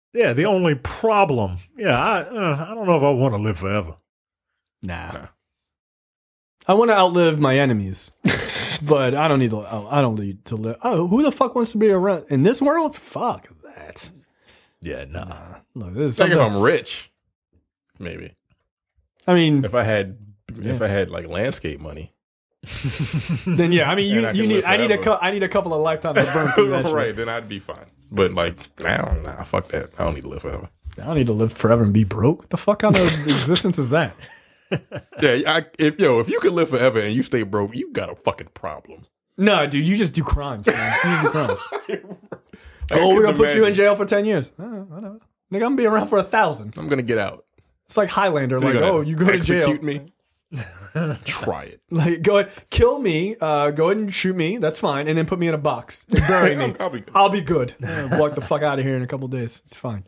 Yeah, the only problem. Yeah, I don't know if I want to live forever. Nah. I want to outlive my enemies, but I don't need to. I don't need to live. Oh, who the fuck wants to be around in this world? Fuck that. Yeah, nah. Look, this is Like if something. I'm rich, maybe. I mean, If I had like landscape money. then yeah. I mean, And I can live I need forever. I need a couple of lifetimes to burn through that shit. Right, then I'd be fine. But like now, nah, fuck that. I don't need to live forever. I don't need to live forever and be broke. What the fuck kind of existence is that? Yeah, if you could live forever and you stay broke, you got a fucking problem. No, dude, you just do crimes, man. You just do crimes. Like, Oh, I we're couldn't gonna put you in imagine. jail for 10 years. I don't know. Nigga, I'm gonna be around for 1,000. I'm gonna get out. It's like Highlander. You're Like, gonna oh, you go to jail. execute me. Try it. Like, go ahead, kill me. Go ahead and shoot me. That's fine. And then put me in a box and bury me. I'll be good. I'll be good. Walk the fuck out of here in a couple days. It's fine.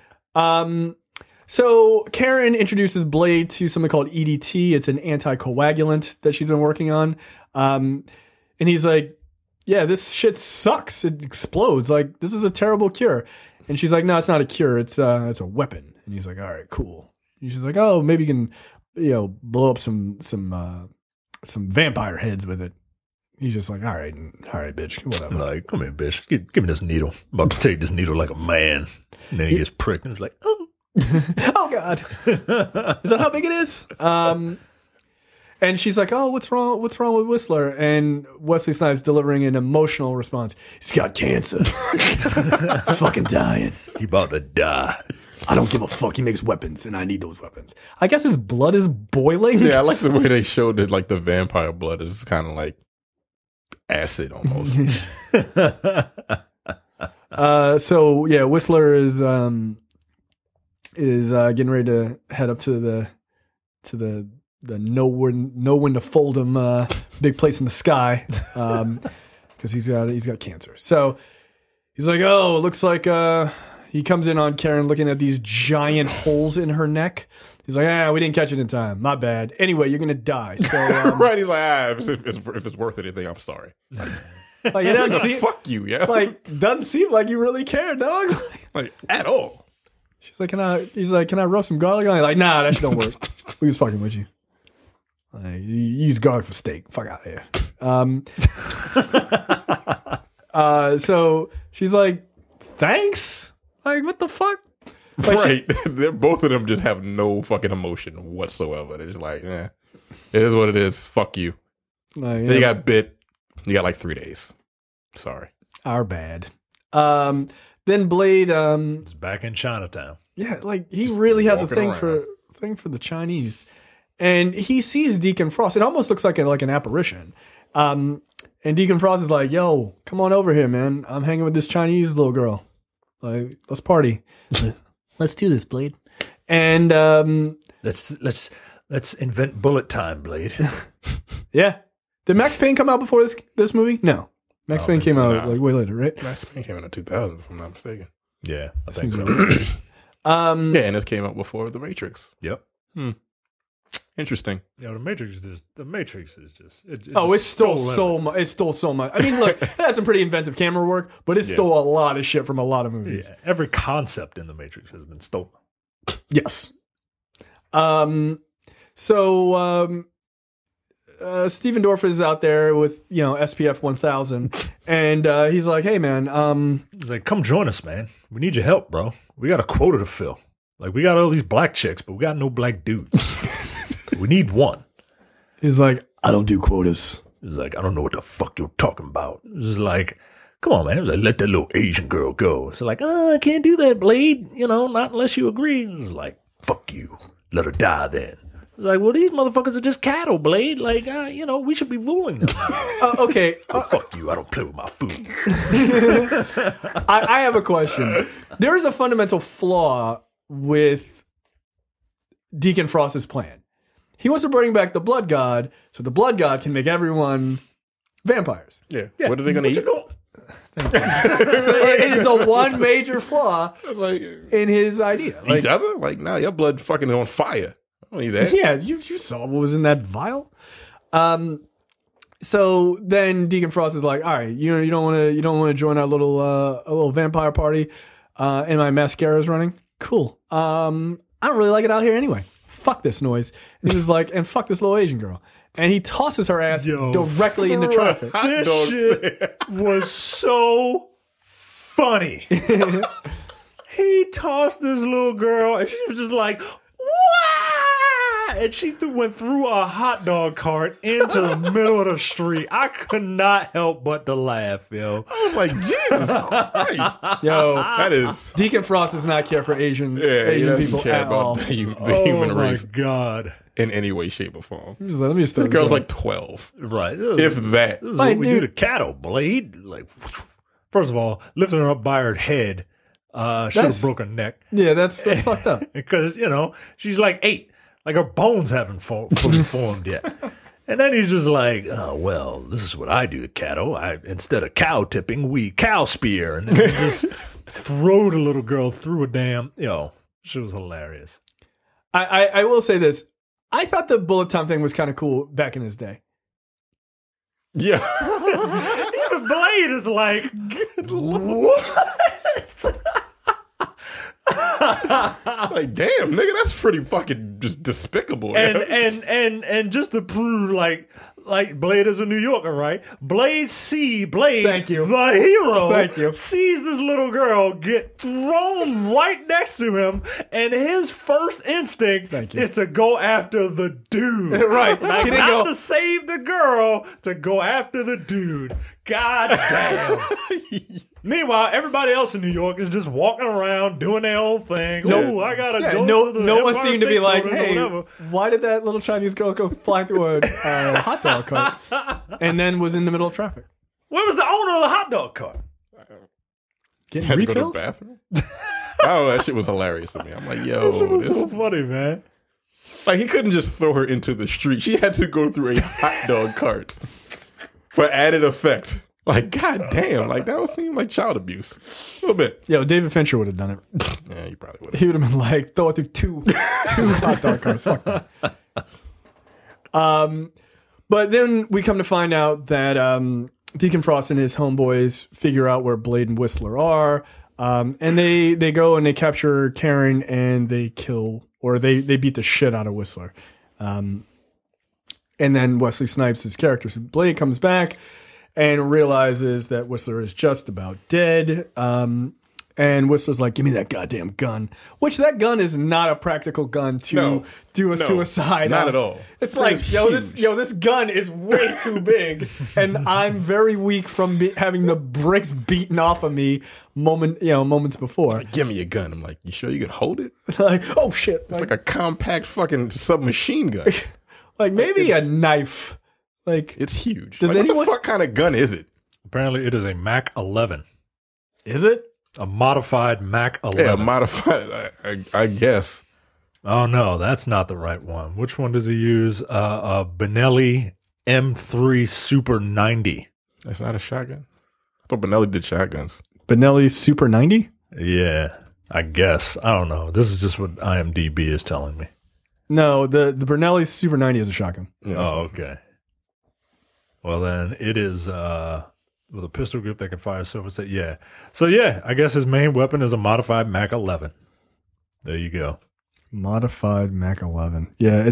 So Karen introduces Blade to something called EDT. It's an anticoagulant that she's been working on. And he's like, yeah, this shit sucks. It explodes. Like, this is a terrible cure. And she's like, no, it's not a cure. It's a weapon. And he's like, all right, cool. And she's like, oh, maybe you can, blow up some vampire heads with it. He's just like, all right, bitch, whatever. Like, come here, bitch. Give me this needle. I'm about to take this needle like a man. And then he gets pricked and it's like, oh. Oh God, is that how big it is? And she's like, "Oh, what's wrong? What's wrong with Whistler?" And Wesley Snipes delivering an emotional response. He's got cancer. He's fucking dying. He about to die. I don't give a fuck. He makes weapons, and I need those weapons. I guess his blood is boiling. Yeah, I like the way they showed it. Like the vampire blood is kind of like acid almost. So yeah, Whistler is getting ready to head up to the know when to fold him big place in the sky because he's got cancer. So he's like, oh, it looks like he comes in on Karen looking at these giant holes in her neck. He's like, we didn't catch it in time. My bad. Anyway, you're gonna die. So Right? He's like, if it's worth anything, I'm sorry. like it doesn't seem Fuck you, yeah. doesn't seem like you really care, dog. Like at all. She's like, he's like, can I rub some garlic on you? Like, nah, that shit don't work. We was fucking with you. Like, you use garlic for steak. Fuck out of here. So she's like, thanks? Like, what the fuck? Like, Right. They're both of them just have no fucking emotion whatsoever. They're just like, it is what it is. Fuck you. Like, Then you got bit. You got like 3 days. Sorry. our bad. Then Blade, It's back in Chinatown. yeah, like he really has a walking thing for the Chinese, and he sees Deacon Frost. It almost looks like an apparition. And Deacon Frost is like, "Yo, come on over here, man. I'm hanging with this Chinese little girl. Like, let's party. Let's do this, Blade." And Let's invent bullet time, Blade. yeah, did Max Payne come out before this movie? No, Max Payne came out no. like way later, right? Max Payne came out in 2000, if I'm not mistaken. Yeah, I think Seems so. right. Yeah, and it came out before The Matrix. Yep. Interesting. You know, the Matrix is just. It stole so much. It stole so much. I mean, look, it has some pretty inventive camera work, but it stole a lot of shit from a lot of movies. Yeah, every concept in the Matrix has been stolen. Yes. Steven Dorff is out there with, SPF 1000 and he's like, "Hey man, He's like, come join us, man. We need your help, bro. We got a quota to fill. Like, we got all these black chicks, but we got no black dudes. We need one." he's like, "I don't do quotas." He's like, I don't know what the fuck you're talking about. It's like, come on, man. It was like, let that little Asian girl go. It's like, I can't do that, Blade. Not unless you agree. It's like, fuck you. Let her die then. It's like, well, these motherfuckers are just cattle, Blade. Like, we should be ruling them. Okay, Fuck you. I don't play with my food. I have a question. There is a fundamental flaw with Deacon Frost's plan. He wants to bring back the Blood God so the Blood God can make everyone vampires. Yeah. What are they going to eat? So it is the one major flaw It's like, in his idea. Like, each other? Like, nah, your blood fucking on fire. I don't need that. yeah, you saw what was in that vial. So then Deacon Frost is like, "All right, you don't want to join our little vampire party. and my mascara is running. Cool. I don't really like it out here anyway. Fuck this noise. And he was like, and fuck this little Asian girl. And he tosses her ass directly into traffic. This shit was so funny. He tossed this little girl, and she was just like, "Wah!" And she went through a hot dog cart into the middle of the street. I could not help but to laugh, yo. I was like, Jesus Christ. Yo, That is. Deacon Frost does not care for Asian people care at all. about the human Oh my race God! in any way, shape, or form. He's like, let me just This girl's like 12. Right? If that. This is Like, what we do dude. to cattle, Blade. Like, first of all, lifting her up by her head, should have That's- broken her neck Yeah, that's fucked up. because she's like 8, like her bones haven't fully formed yet. And then he's just like, "Oh well, this is what I do to cattle. Instead of cow tipping, we cow spear." And then he just throw the little girl through a damn. She was hilarious. I will say this. I thought the bullet time thing was kind of cool back in his day. Yeah. Even Blade is like, what? Like, damn, nigga, that's pretty fucking just despicable. and just to prove like Blade is a New Yorker, right? Blade, Thank you. the hero, Thank you. sees this little girl get thrown right next to him, and his first instinct Thank you. is to go after the dude. Right. Like, He didn't not go- to save the girl, to go after the dude. God damn. Meanwhile, everybody else in New York is just walking around doing their own thing. No- Oh, I gotta Yeah, go. no to the one Empire seemed to be State like, Building or hey, whatever. why did that little Chinese girl go fly through a hot dog cart and then was in the middle of traffic? Where was the owner of the hot dog cart? Getting Had to go to the refills? bathroom. Oh, that shit was hilarious to me. I'm like, It yo, was this, so funny, man. like he couldn't just throw her into the street. She had to go through a hot dog cart for added effect. Like, god damn, like that would seem like child abuse. A little bit. Yo, David Fincher would have done it. Yeah, you probably would have. He would have been like, throw it through two hot dog carts. Fuck that. But then we come to find out that Deacon Frost and his homeboys figure out where Blade and Whistler are. And they go and they capture Karen and they kill, or they beat the shit out of Whistler. And then Wesley Snipes, his character, Blade, comes back and realizes that Whistler is just about dead. And Whistler's like, give me that goddamn gun. Which that gun is not a practical gun to do a suicide. not on. at all. It's It like, is huge. this gun is way too big. And I'm very weak from having the bricks beaten off of me moments before. Give me a gun. I'm like, you sure you can hold it? Like, oh shit. It's like a compact fucking submachine gun. Like maybe a it's- knife. Like, It's huge. Does Like, what anyone- the fuck kind of gun is it? Apparently, it is a Mac 11, is it? a modified Mac 11. Yeah, modified. I guess. Oh no, that's not the right one. Which one does he use? A Benelli M3 Super 90. That's not a shotgun. I thought Benelli did shotguns. Benelli's Super 90? Yeah, I guess. I don't know. This is just what IMDb is telling me. No, the Benelli's Super 90 is a shotgun. Yeah. Oh, okay. Well, then it is with a pistol grip that can fire silver. Yeah. So yeah, I guess his main weapon is a modified Mac 11. There you go. Modified Mac 11. Yeah,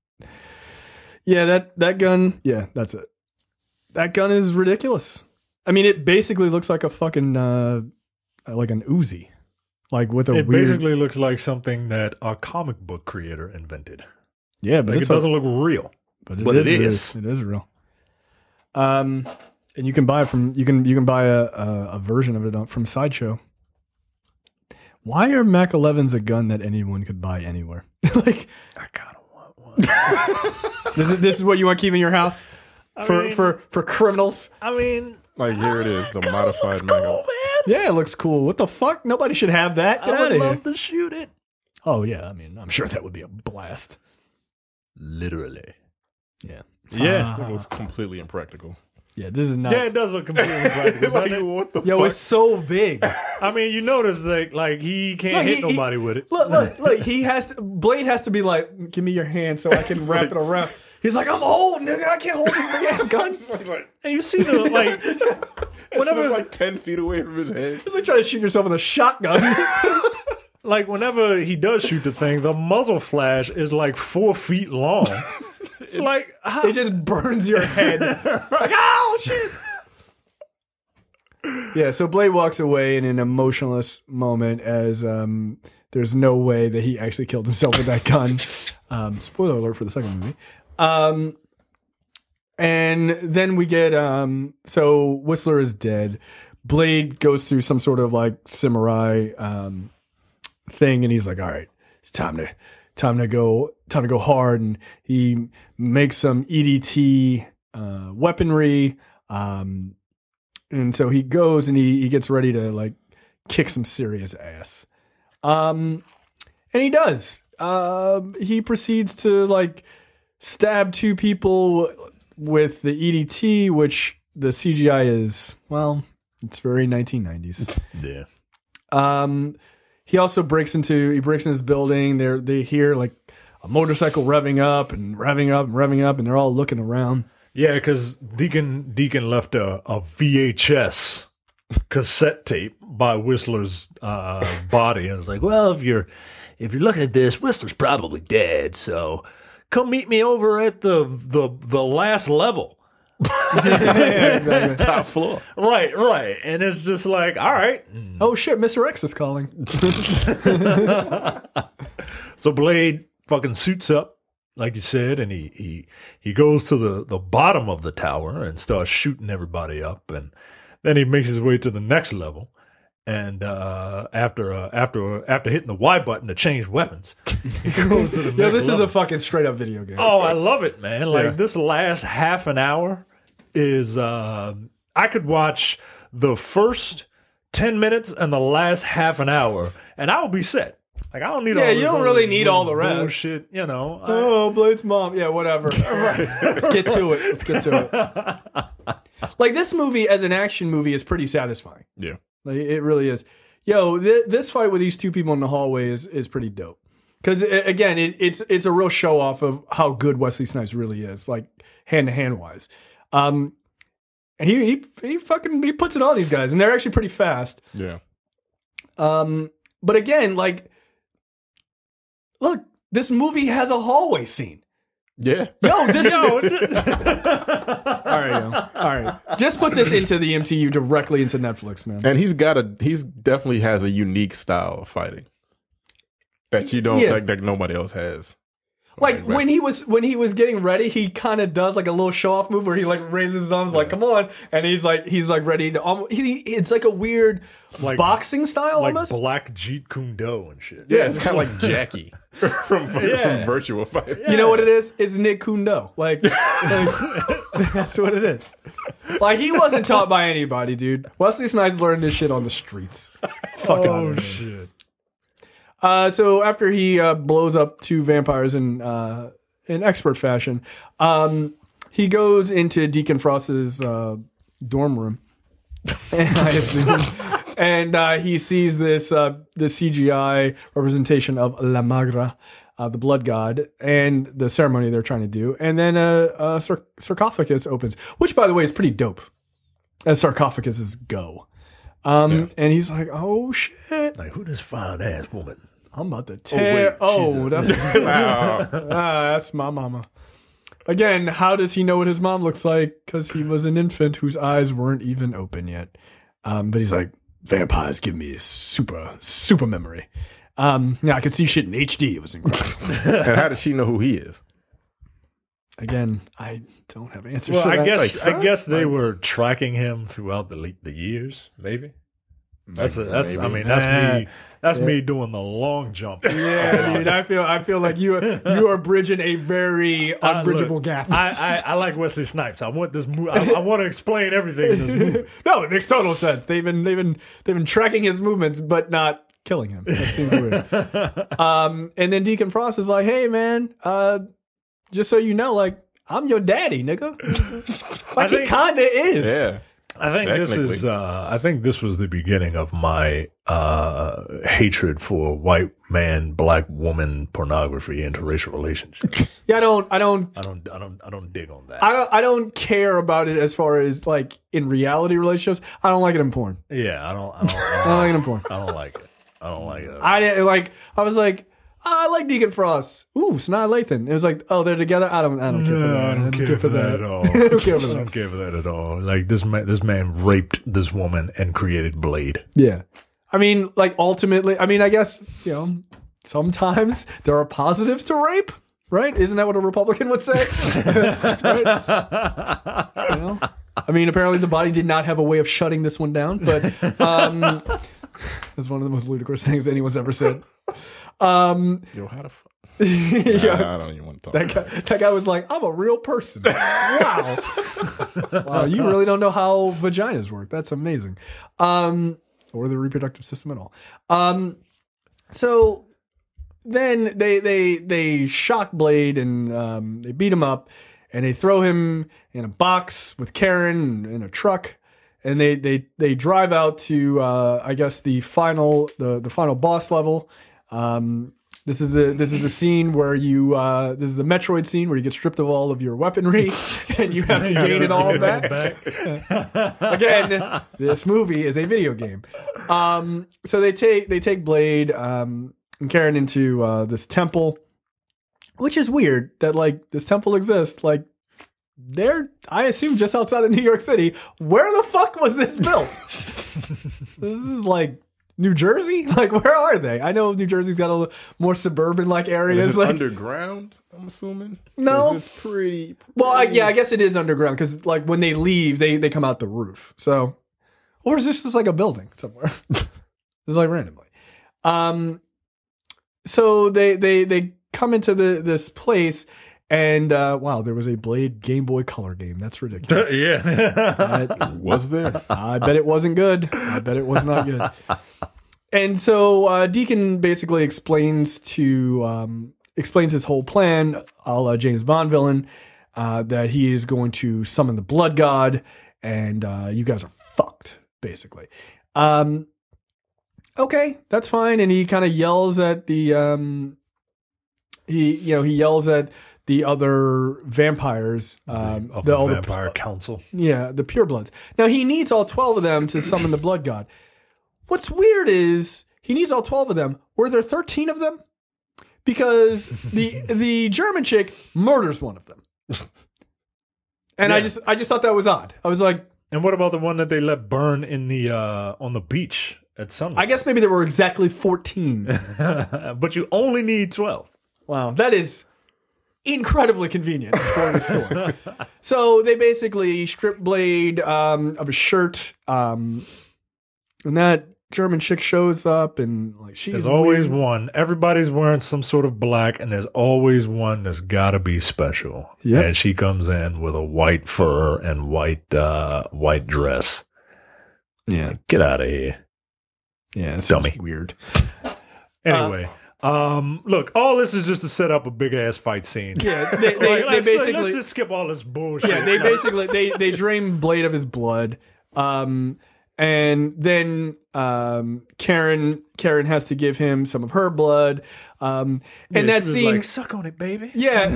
that gun. Yeah, that's it. That gun is ridiculous. I mean, it basically looks like a fucking like an Uzi, like with a It weird. basically looks like something that a comic book creator invented. Yeah, but Like it doesn't look real. But but it real. is. It is real. And you can buy it from you can buy a version of it from Sideshow. Why are Mac 11s a gun that anyone could buy anywhere? Like, I kind of want one. this is what you want to keep in your house for mean- for criminals. I mean, Like here it is, the modified Mac. cool, man. Yeah, it looks cool. What the fuck? Nobody should have that. Get I out would of here. love to shoot it. Oh yeah, I mean, I'm sure that would be a blast. Literally. Yeah. Yeah. It was completely impractical. Yeah, this is not. Yeah, it does look completely practical. Like, doesn't it? what the Yo, fuck? it's so big. I mean, you notice that like he can't Look, hit he- nobody with it. Look, he has to, Blade has to be like, give me your hand so I can wrap it around. He's like, I'm old, nigga. I can't hold this big ass gun. And you see the like Whenever like 10 feet away from his head. It's like trying to shoot yourself with a shotgun. Like whenever he does shoot the thing, the muzzle flash is like 4 feet long. It's like it just burns your head. Like, oh shit. Yeah, so Blade walks away in an emotionless moment as there's no way that he actually killed himself with that gun. Spoiler alert for the second movie. And then we get so Whistler is dead. Blade goes through some sort of like samurai thing, and he's like, all right, it's time to go hard, and he makes some EDT weaponry, and so he goes and he gets ready to like kick some serious ass, and he does. He proceeds to like stab 2 people with the EDT, which the CGI is, well, it's very 1990s. Yeah. He also breaks into his building. They hear like a motorcycle revving up, and they're all looking around. Yeah, because Deacon left a VHS cassette tape by Whistler's body, and it's like, well, if you're looking at this, Whistler's probably dead. So come meet me over at the last level. Yeah, exactly. Top floor. Right. And it's just like, all right. Oh shit, Mr. X is calling. So Blade fucking suits up, like you said, and he goes to the bottom of the tower and starts shooting everybody up, and then he makes his way to the next level. And after hitting the Y button to change weapons, he goes to the next This level. is a fucking straight up video game. Oh, I love it, man. Like Yeah. this last half an hour is I could watch the first 10 minutes and the last half an hour and I will be set. Like I don't need all Yeah, this you don't other really need all the rest. bullshit, you know. Oh, Blade's mom. Yeah, whatever. Let's get to it. Like this movie as an action movie is pretty satisfying. Yeah. Like it really is. Yo, this fight with these 2 people in the hallway is pretty dope. Because again, it's a real show off of how good Wesley Snipes really is, like hand to hand wise. And he puts it on these guys, and they're actually pretty fast. Yeah. But again, like, look, this movie has a hallway scene. Yeah. Yo, this is all right. Just put this into the MCU directly into Netflix, man. And he's definitely has a unique style of fighting that you don't like nobody else has. Like when he was getting ready, he kind of does like a little show off move where he like raises his arms like, "Come on," and he's like ready to. It's like a weird Like- boxing style like almost. Black Jeet Kune Do and shit. Yeah, it's kind of like Jackie from Virtua Fighter. You know what it is? It's Nick Kundo. Like that's what it is. Like he wasn't taught by anybody, dude. Wesley Snipes learned this shit on the streets. Fuck out Oh of here. shit. So after he blows up 2 vampires in expert fashion, he goes into Deacon Frost's dorm room, and I assume, and he sees this the CGI representation of La Magra, the blood god, and the ceremony they're trying to do, and then a sarcophagus opens, which by the way is pretty dope. As sarcophaguses go. And he's like, "Oh shit! Like who this fine ass woman? I'm about to tear." That's that's my mama. Again, how does he know what his mom looks like? Because he was an infant whose eyes weren't even open yet. But he's like, vampires give me super memory. Yeah, I could see shit in HD. It was incredible. And how does she know who he is? Again, I don't have answers. Well, to I that. guess they were tracking him throughout the years, maybe. That's me doing the long jump. Yeah, dude. I feel like you are bridging a very unbridgeable gap. I like Wesley Snipes. I want this movie. I want to explain everything in this movie. No, it makes total sense. They've been tracking his movements, but not killing him. That seems weird. And then Deacon Frost is like, "Hey, man, just so you know, like I'm your daddy, nigga." Like he kinda is. Yeah. I think this is. I think this was the beginning of my hatred for white man, black woman pornography, interracial relationships. Yeah, I don't dig on that. I don't care about it as far as like in reality relationships. I don't like it in porn. Yeah, I don't like it in porn. I don't like it. I don't like it. I was like, I like Deacon Frost. Ooh, Sanaa Lathan. It was like, oh, they're together. I don't care for that. I don't care for that at all. I don't care for I that. don't care for that at all. Like this man raped this woman and created Blade. Yeah. I mean, like ultimately, I guess, sometimes there are positives to rape, right? Isn't that what a Republican would say? Right? I mean, apparently the body did not have a way of shutting this one down, but that's one of the most ludicrous things anyone's ever said. Yo, how the fuck? Yeah. I don't even want to talk. That guy was like, I'm a real person. Wow. Wow, you really don't know how vaginas work. That's amazing. Or the reproductive system at all. So then they shock Blade and they beat him up and they throw him in a box with Karen in a truck. And they drive out to I guess the final boss level. This is the scene where this is the Metroid scene where you get stripped of all of your weaponry and you have to gain it all back. Again, this movie is a video game. So they take Blade and Karen into this temple, which is weird that like this temple exists. Like I assume just outside of New York City. Where the fuck was this built? This is like New Jersey? Like, where are they? I know New Jersey's got a more suburban-like areas. Is it like underground, I'm assuming? No. It's pretty... Well, I guess it is underground, because, like, when they leave, they come out the roof. So, or is this just, like, a building somewhere? It's, like, randomly. So, they come into this place, and, wow, there was a Blade Game Boy Color game. That's ridiculous. Yeah. Was there? I bet it wasn't good. I bet it was not good. And so Deacon basically explains his whole plan, a la James Bond villain, that he is going to summon the Blood God, and you guys are fucked, basically. Okay, that's fine. And he kind of yells at the he yells at the other vampires, Of the the Vampire Council. Yeah, the purebloods. Now he needs all 12 of them to summon the Blood God. What's weird is he needs all 12 of them. Were there 13 of them? Because the German chick murders one of them. And Yeah. I just thought that was odd. I was like, And what about the one that they let burn in the on the beach at sunrise? I guess maybe there were exactly 14. But you only need 12. Wow, that is incredibly convenient for the store. So they basically strip Blade of his shirt, and that German chick shows up, and like she's There's always weird. one. Everybody's wearing some sort of black, and there's always one that's got to be special. Yep. And she comes in with a white fur and white dress. Yeah, Get out of here. yeah, it's Dummy. weird. Anyway, look, all this is just to set up a big ass fight scene. Yeah, they Let's basically just skip all this bullshit. yeah they basically they drain Blade of his blood, and then Karen has to give him some of her blood, and that she was scene like, suck on it, baby. yeah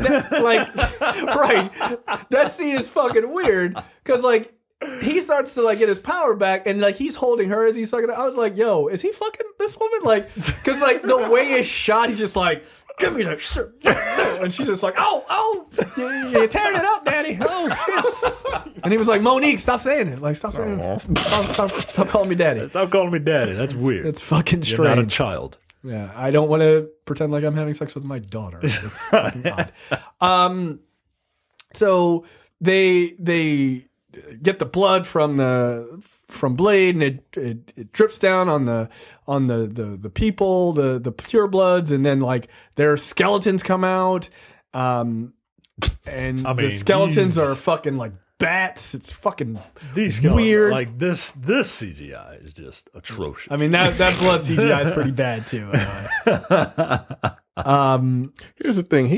right, that scene is fucking weird because like he starts to like get his power back and like he's holding her as he's sucking it. I was like, yo, is he fucking this woman? Like, because like the way it's shot, he's just like, give me that shit. And she's just like, oh, you're tearing it up, daddy. Oh, shit. And he was like, Monique, stop saying it. Like, stop saying it. Stop calling me daddy. Stop calling me daddy. That's weird. It's fucking You're not a strange. child. Yeah, I don't want to pretend like I'm having sex with my daughter. It's fucking odd. So they get the blood from Blade, and it drips down on the people, the purebloods, and then like their skeletons come out, and the skeletons are fucking like bats. It's fucking These guys, weird. like this CGI is just atrocious. I mean that blood CGI is pretty bad too. Here's the thing.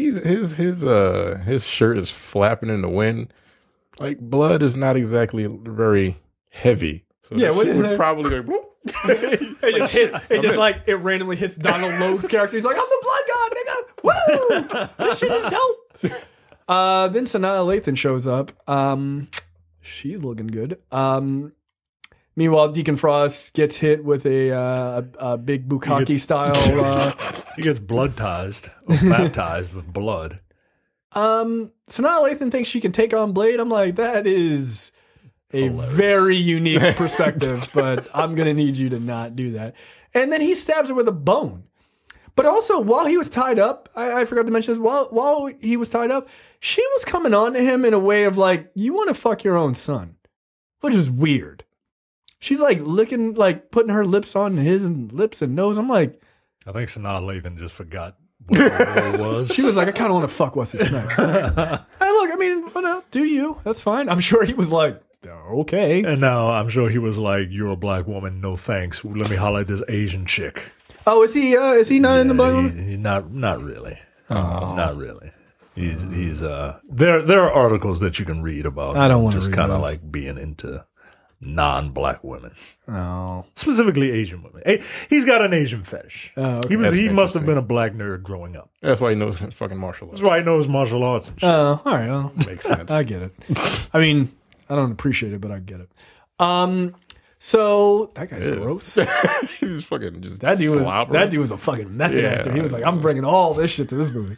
His shirt is flapping in the wind. Like, blood is not exactly very heavy. So Yeah, that what shit is would it? probably go, whoop. It just hit. It just like it randomly hits Donald Logue's character. He's like, "I'm the blood god, nigga! Woo! This shit is dope." Then Sanaa Lathan shows up. She's looking good. Meanwhile, Deacon Frost gets hit with a big bukkake style. He gets bloodtized, or baptized with blood. Sanaa Lathan thinks she can take on Blade. I'm like, that is a very unique perspective, but I'm going to need you to not do that. And then he stabs her with a bone. But also, while he was tied up, I forgot to mention this, while he was tied up, she was coming on to him in a way of like, you want to fuck your own son, which is weird. She's like licking, like putting her lips on his lips and nose. I'm like, I think Sanaa Lathan just forgot what the role was. she was like, I kind of want to fuck Wesley Snipes. Hey, look, I mean, do you? That's fine. I'm sure he was like, okay. And now I'm sure he was like, "You're a black woman, no thanks. Let me holler at this Asian chick." Oh, is he not in the black woman? He's not really. Not really. He's there are articles that you can read about. I don't wanna just read kind of those. like being into non-black women, Oh. specifically Asian women. He's got an Asian fetish. Oh, okay. That's He must have interesting. been a black nerd growing up. That's why he knows fucking martial arts. That's why he knows martial arts and shit. Oh, all right. Well, Makes sense. I get it. I mean, I don't appreciate it, but I get it. So that guy's gross. He's fucking just That dude slobbering. was a fucking method Yeah. actor. He was like, I'm bringing all this shit to this movie.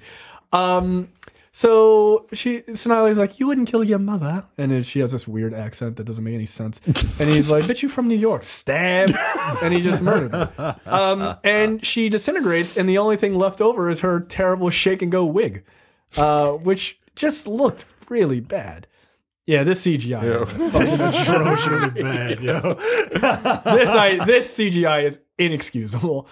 So Sanaa like, you wouldn't kill your mother, and then she has this weird accent that doesn't make any sense. And he's like, bitch, you from New York, stab, and he just murdered her. And she disintegrates, and the only thing left over is her terrible shake and go wig, which just looked really bad. Yeah, this CGI is fucking atrocious. Bad, yo. This CGI is inexcusable.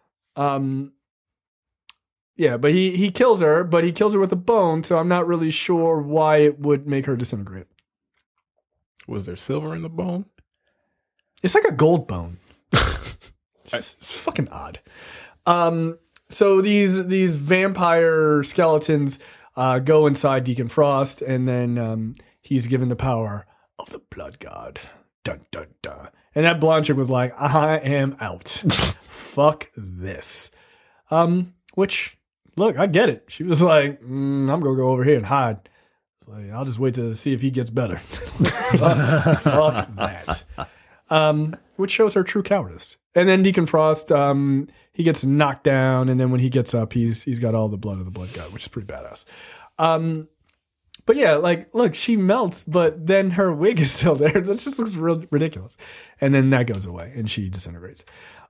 Yeah, but he kills her, but he kills her with a bone, so I'm not really sure why it would make her disintegrate. Was there silver in the bone? It's like a gold bone. It's fucking odd. So these vampire skeletons go inside Deacon Frost, and then he's given the power of the Blood God. Dun dun dun. And that blonde chick was like, I am out. Fuck this. Which, look, I get it. She was like, I'm gonna go over here and hide. Like, I'll just wait to see if he gets better. Fuck that. Which shows her true cowardice. And then Deacon Frost, he gets knocked down, and then when he gets up, he's got all the blood of the Blood God, which is pretty badass. But yeah, like, look, she melts, but then her wig is still there. That just looks real ridiculous. And then that goes away, and she disintegrates.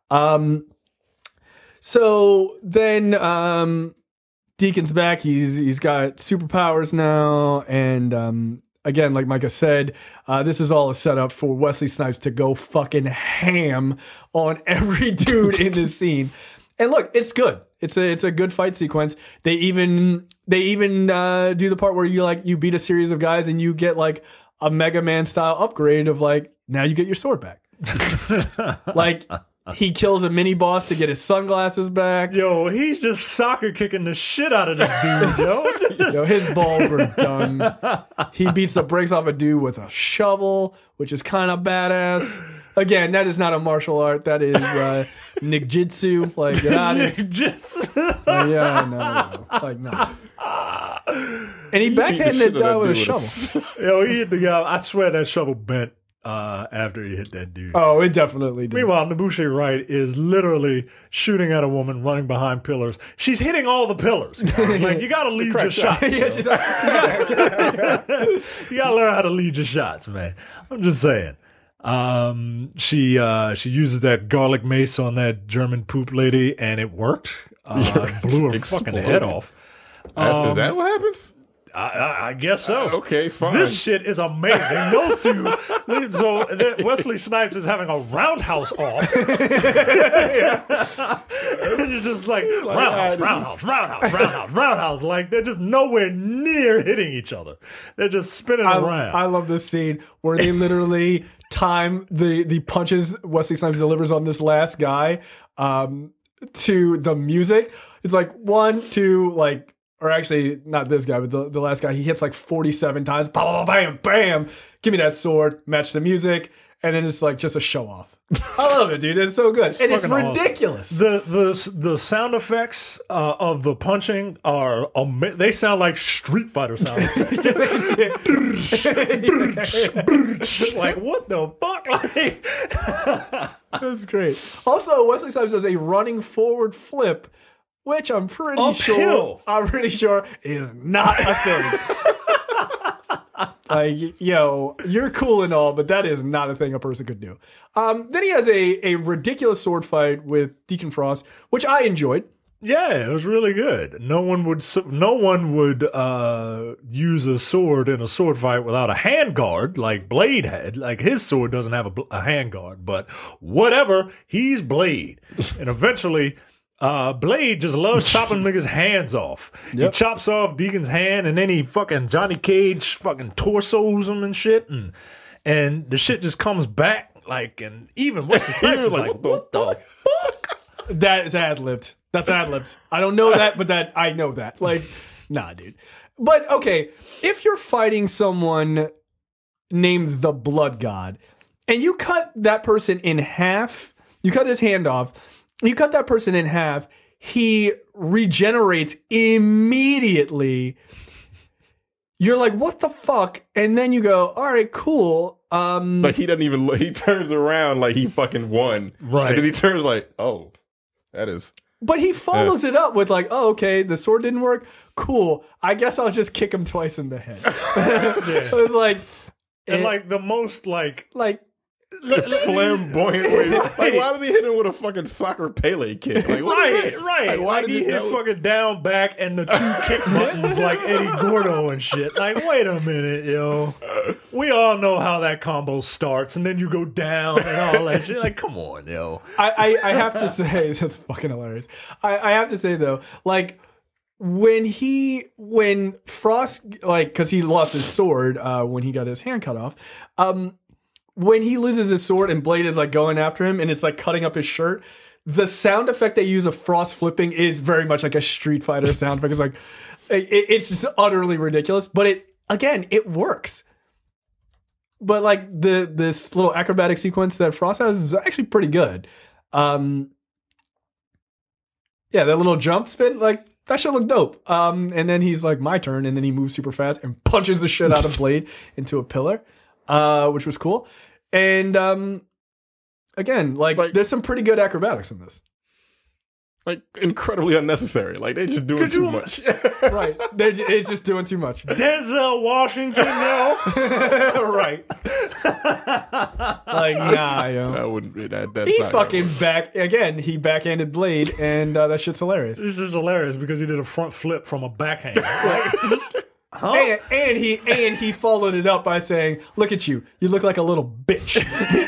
So then Deacon's back. He's got superpowers now, and again, like Micah said, this is all a setup for Wesley Snipes to go fucking ham on every dude in this scene. And look, it's good. It's a good fight sequence. They even do the part where you beat a series of guys and you get like a Mega Man style upgrade of like, now you get your sword back. Like, he kills a mini boss to get his sunglasses back. Yo, he's just soccer kicking the shit out of this dude, yo. Yo, his balls were done. He beats the brakes off a dude with a shovel, which is kind of badass. Again, that is not a martial art. That is ninjutsu. Like, get out of here. Yeah, no. Like, no. And he backhanded the guy with a shovel. Yo, he hit the guy. I swear that shovel bent after he hit that dude. Oh, it definitely did. Meanwhile, Nabushi Wright is literally shooting at a woman running behind pillars. She's hitting all the pillars. Guys. Like, you got to lead your shots. Yeah, she's like, You got to learn how to lead your shots, man. I'm just saying. She uses that garlic mace on that German poop lady, and it worked. Blew her fucking head off. Is that what happens? I guess so. Okay, fine. This shit is amazing. Those two. So Wesley Snipes is having a roundhouse off. It's just like roundhouse. Like, they're just nowhere near hitting each other. They're just spinning around. I love this scene where they literally time the punches Wesley Snipes delivers on this last guy to the music. It's like 1, 2, like, or actually not this guy, but the last guy. He hits like 47 times. Bam, bam, bam, bam. Give me that sword. Match the music. and then it's like just a show off. I love it, dude. It's so good, and it's fucking ridiculous. The sound effects of the punching are they sound like Street Fighter sound effects. Like what the fuck? Like, That's great. Also, Wesley Snipes does a running forward flip, which I'm pretty sure is not a thing. Like, yo, you're cool and all, but that is not a thing a person could do. Then he has a ridiculous sword fight with Deacon Frost, which I enjoyed. yeah, it was really good. No one would use a sword in a sword fight without a hand guard like Blade had. Like his sword doesn't have a hand guard, but whatever, he's Blade. And eventually Blade just loves chopping niggas' hands off. He chops off Deacon's hand and then he fucking Johnny Cage fucking torsos him and shit, and the shit just comes back like, and even Wesley Snipes is like, what the fuck? That is ad-libbed. That's ad-libbed. I don't know that, but that I know that. Like, nah, dude. But okay, if you're fighting someone named the Blood God, and you cut that person in half, you cut his hand off, you cut that person in half, he regenerates immediately. You're like, what the fuck? And then you go, all right, cool. Like he doesn't even look, he turns around like he fucking won. Right. And then he turns like, oh, that is. But he follows it up with like, oh, okay, the sword didn't work. Cool. I guess I'll just kick him twice in the head. It's like, And like the most like flamboyant way. Like, why did he hit him with a fucking soccer Pele kick? Like, what is that? right. Like, why Like did he hit know? fucking down back and the two kick buttons like Eddie Gordo and shit. Like, wait a minute, yo. We all know how that combo starts, and then you go down and all that shit. Like, come on, yo. I have to say, that's fucking hilarious. I have to say though, like when Frost, like, because he lost his sword when he got his hand cut off, when he loses his sword and Blade is like going after him and it's like cutting up his shirt, the sound effect they use of Frost flipping is very much like a Street Fighter sound effect. It's like it's just utterly ridiculous, but it works. But like this little acrobatic sequence that Frost has is actually pretty good. Yeah, that little jump spin, like that should look dope. And then he's like, my turn, and then he moves super fast and punches the shit out of Blade into a pillar, which was cool. And again, like there's some pretty good acrobatics in this. Like incredibly unnecessary. Like they just doing too much. Right. It's just doing too much. Denzel Washington, yo. Right. Like, nah, yo. That wouldn't be that's He not fucking gonna he backhanded Blade, and that shit's hilarious. This is hilarious because he did a front flip from a backhand. Like, And he followed it up by saying, "Look at you. You look like a little bitch."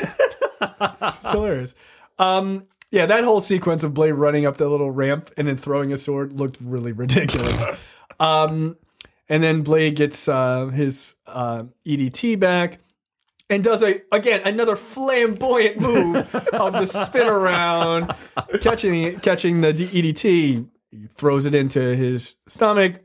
It's hilarious. Yeah, that whole sequence of Blade running up the little ramp and then throwing a sword looked really ridiculous. And then Blade gets his EDT back and does another flamboyant move of the spin around, catching the EDT, he throws it into his stomach.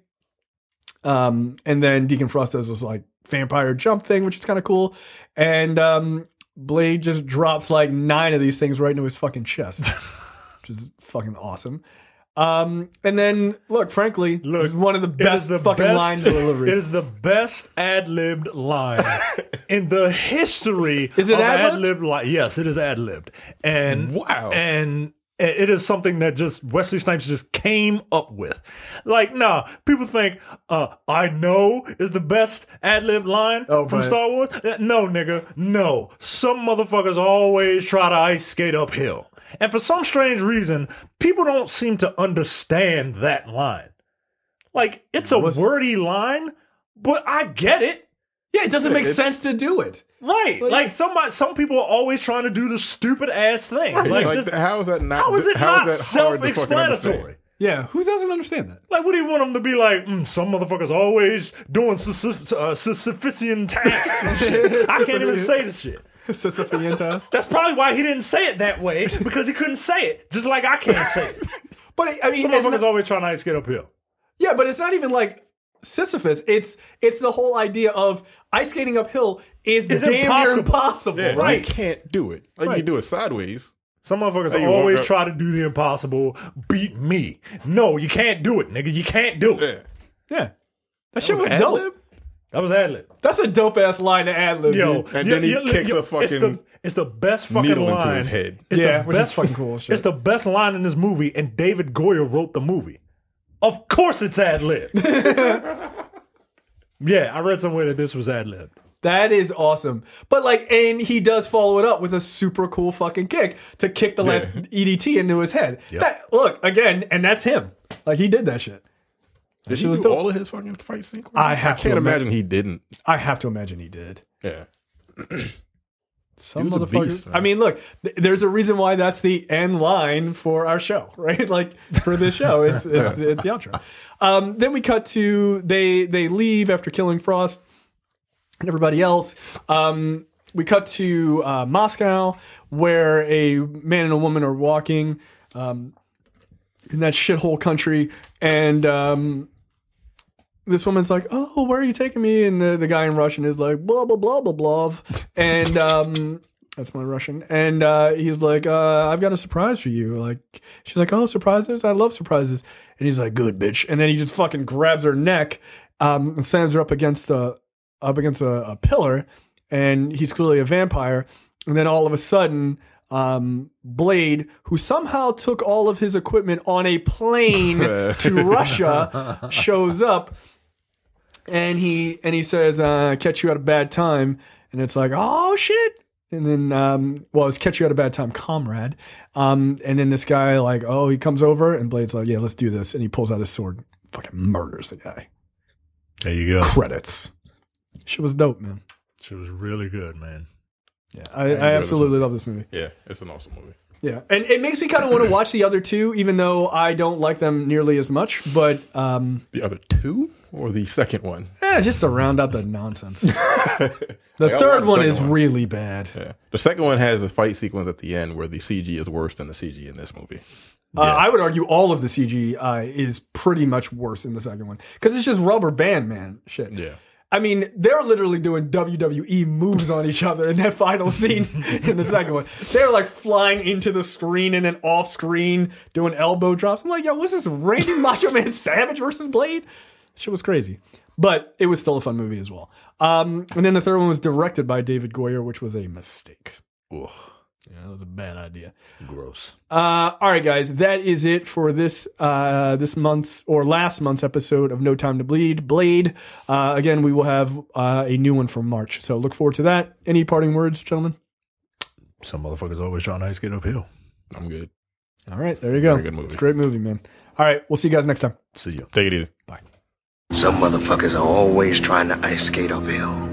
And then Deacon Frost does this like vampire jump thing, which is kind of cool. And Blade just drops like 9 of these things right into his fucking chest, which is fucking awesome. And then look, frankly, this is one of the best line deliveries. It is the best ad-libbed line in the history Is it of ad-libbed? ad-libbed line. Yes, it is ad-libbed. And Wow. And it is something that just Wesley Snipes just came up with. Like, nah, people think I know is the best ad-lib line from right. Star Wars. No, nigga, no. Some motherfuckers always try to ice skate uphill. And for some strange reason, people don't seem to understand that line. Like, it's a wordy line, but I get it. Yeah, it doesn't make sense to do it. Right. Like some people are always trying to do the stupid ass thing. Like, this- how is that not? how is it not hard to fucking self-explanatory? understand? Yeah, who doesn't understand that? Like, what do you want them to be like? Some motherfuckers always doing Sisyphean tasks and shit. I can't even say the shit. Sisyphean task. That's probably why he didn't say it that way, because he couldn't say it, just like I can't say it. But I mean, Some it's motherfuckers not, always trying to ice skate uphill. yeah, but it's not even like Sisyphus. It's the whole idea of ice skating uphill is It's damn near impossible. impossible, Yeah, right? You can't do it. Like you do it sideways. Some motherfuckers Hey, you always walk up- try to do the impossible. Beat me. No, you can't do it, nigga. You can't do it. Yeah. Yeah, that shit was Ad-lib? dope. That was ad-lib. That's a dope ass line to ad lib. Yo, dude. And then he kicks a fucking it's the best fucking needle line. into his head. It's Yeah, the which is best fucking cool shit. It's the best line in this movie, and David Goyer wrote the movie. Of course, it's ad lib. Yeah, I read somewhere that this was ad lib. That is awesome. But like, and he does follow it up with a super cool fucking kick to kick the last EDT into his head. That, look, again, and that's him. Like, he did that shit. Did shit he was do dope. all of his fucking fight sequences? I have to can't admit- imagine he didn't. I have to imagine he did. Yeah. Some Dude's a motherfuckers. beast, man. I mean, look, there's a reason why that's the end line for our show, right? Like for this show, it's the outro. Then we cut to they leave after killing Frost and everybody else. We cut to Moscow, where a man and a woman are walking in that shithole country, and this woman's like, "Oh, where are you taking me?" And the guy in Russian is like, "Blah blah blah blah blah," and that's my Russian. And he's like, "I've got a surprise for you." Like, she's like, "Oh, surprises! I love surprises." And he's like, "Good, bitch." And then he just fucking grabs her neck and slams her up against a pillar. And he's clearly a vampire. And then all of a sudden, Blade, who somehow took all of his equipment on a plane to Russia, shows up. And he says, "Catch you at a bad time." And it's like, "Oh shit." And then, it's "Catch you at a bad time, comrade." And then this guy, like, he comes over, and Blade's like, "Yeah, let's do this." And he pulls out his sword, fucking murders the guy. There you go. Credits. Shit was dope, man. She was really good, man. Yeah, I absolutely love this movie. Yeah, it's an awesome movie. Yeah, and it makes me kind of want to watch the other two, even though I don't like them nearly as much. But The other two or the second one? just to round out the nonsense. The Like, I third watched one the is second one. really bad. Yeah. The second one has a fight sequence at the end where the CG is worse than the CG in this movie. I would argue all of the CG is pretty much worse in the second one because it's just rubber band, man. Shit. Yeah. I mean, they're literally doing WWE moves on each other in that final scene in the second one. They're like flying into the screen and then off screen doing elbow drops. I'm like, yo, what's this, Randy Macho Man Savage versus Blade? Shit was crazy. But it was still a fun movie as well. And then the third one was directed by David Goyer, which was a mistake. Ugh. Yeah, that was a bad idea. Gross. All right, guys, that is it for this month's or last month's episode of No Time to Bleed. Blade. Again, we will have a new one for March, so look forward to that. Any parting words, gentlemen? Some motherfuckers always trying to ice skate uphill. I'm good. All right, there you go. Very good movie. It's a great movie, man. All right, we'll see you guys next time. See you. Take it easy. Some motherfuckers are always trying to ice skate uphill.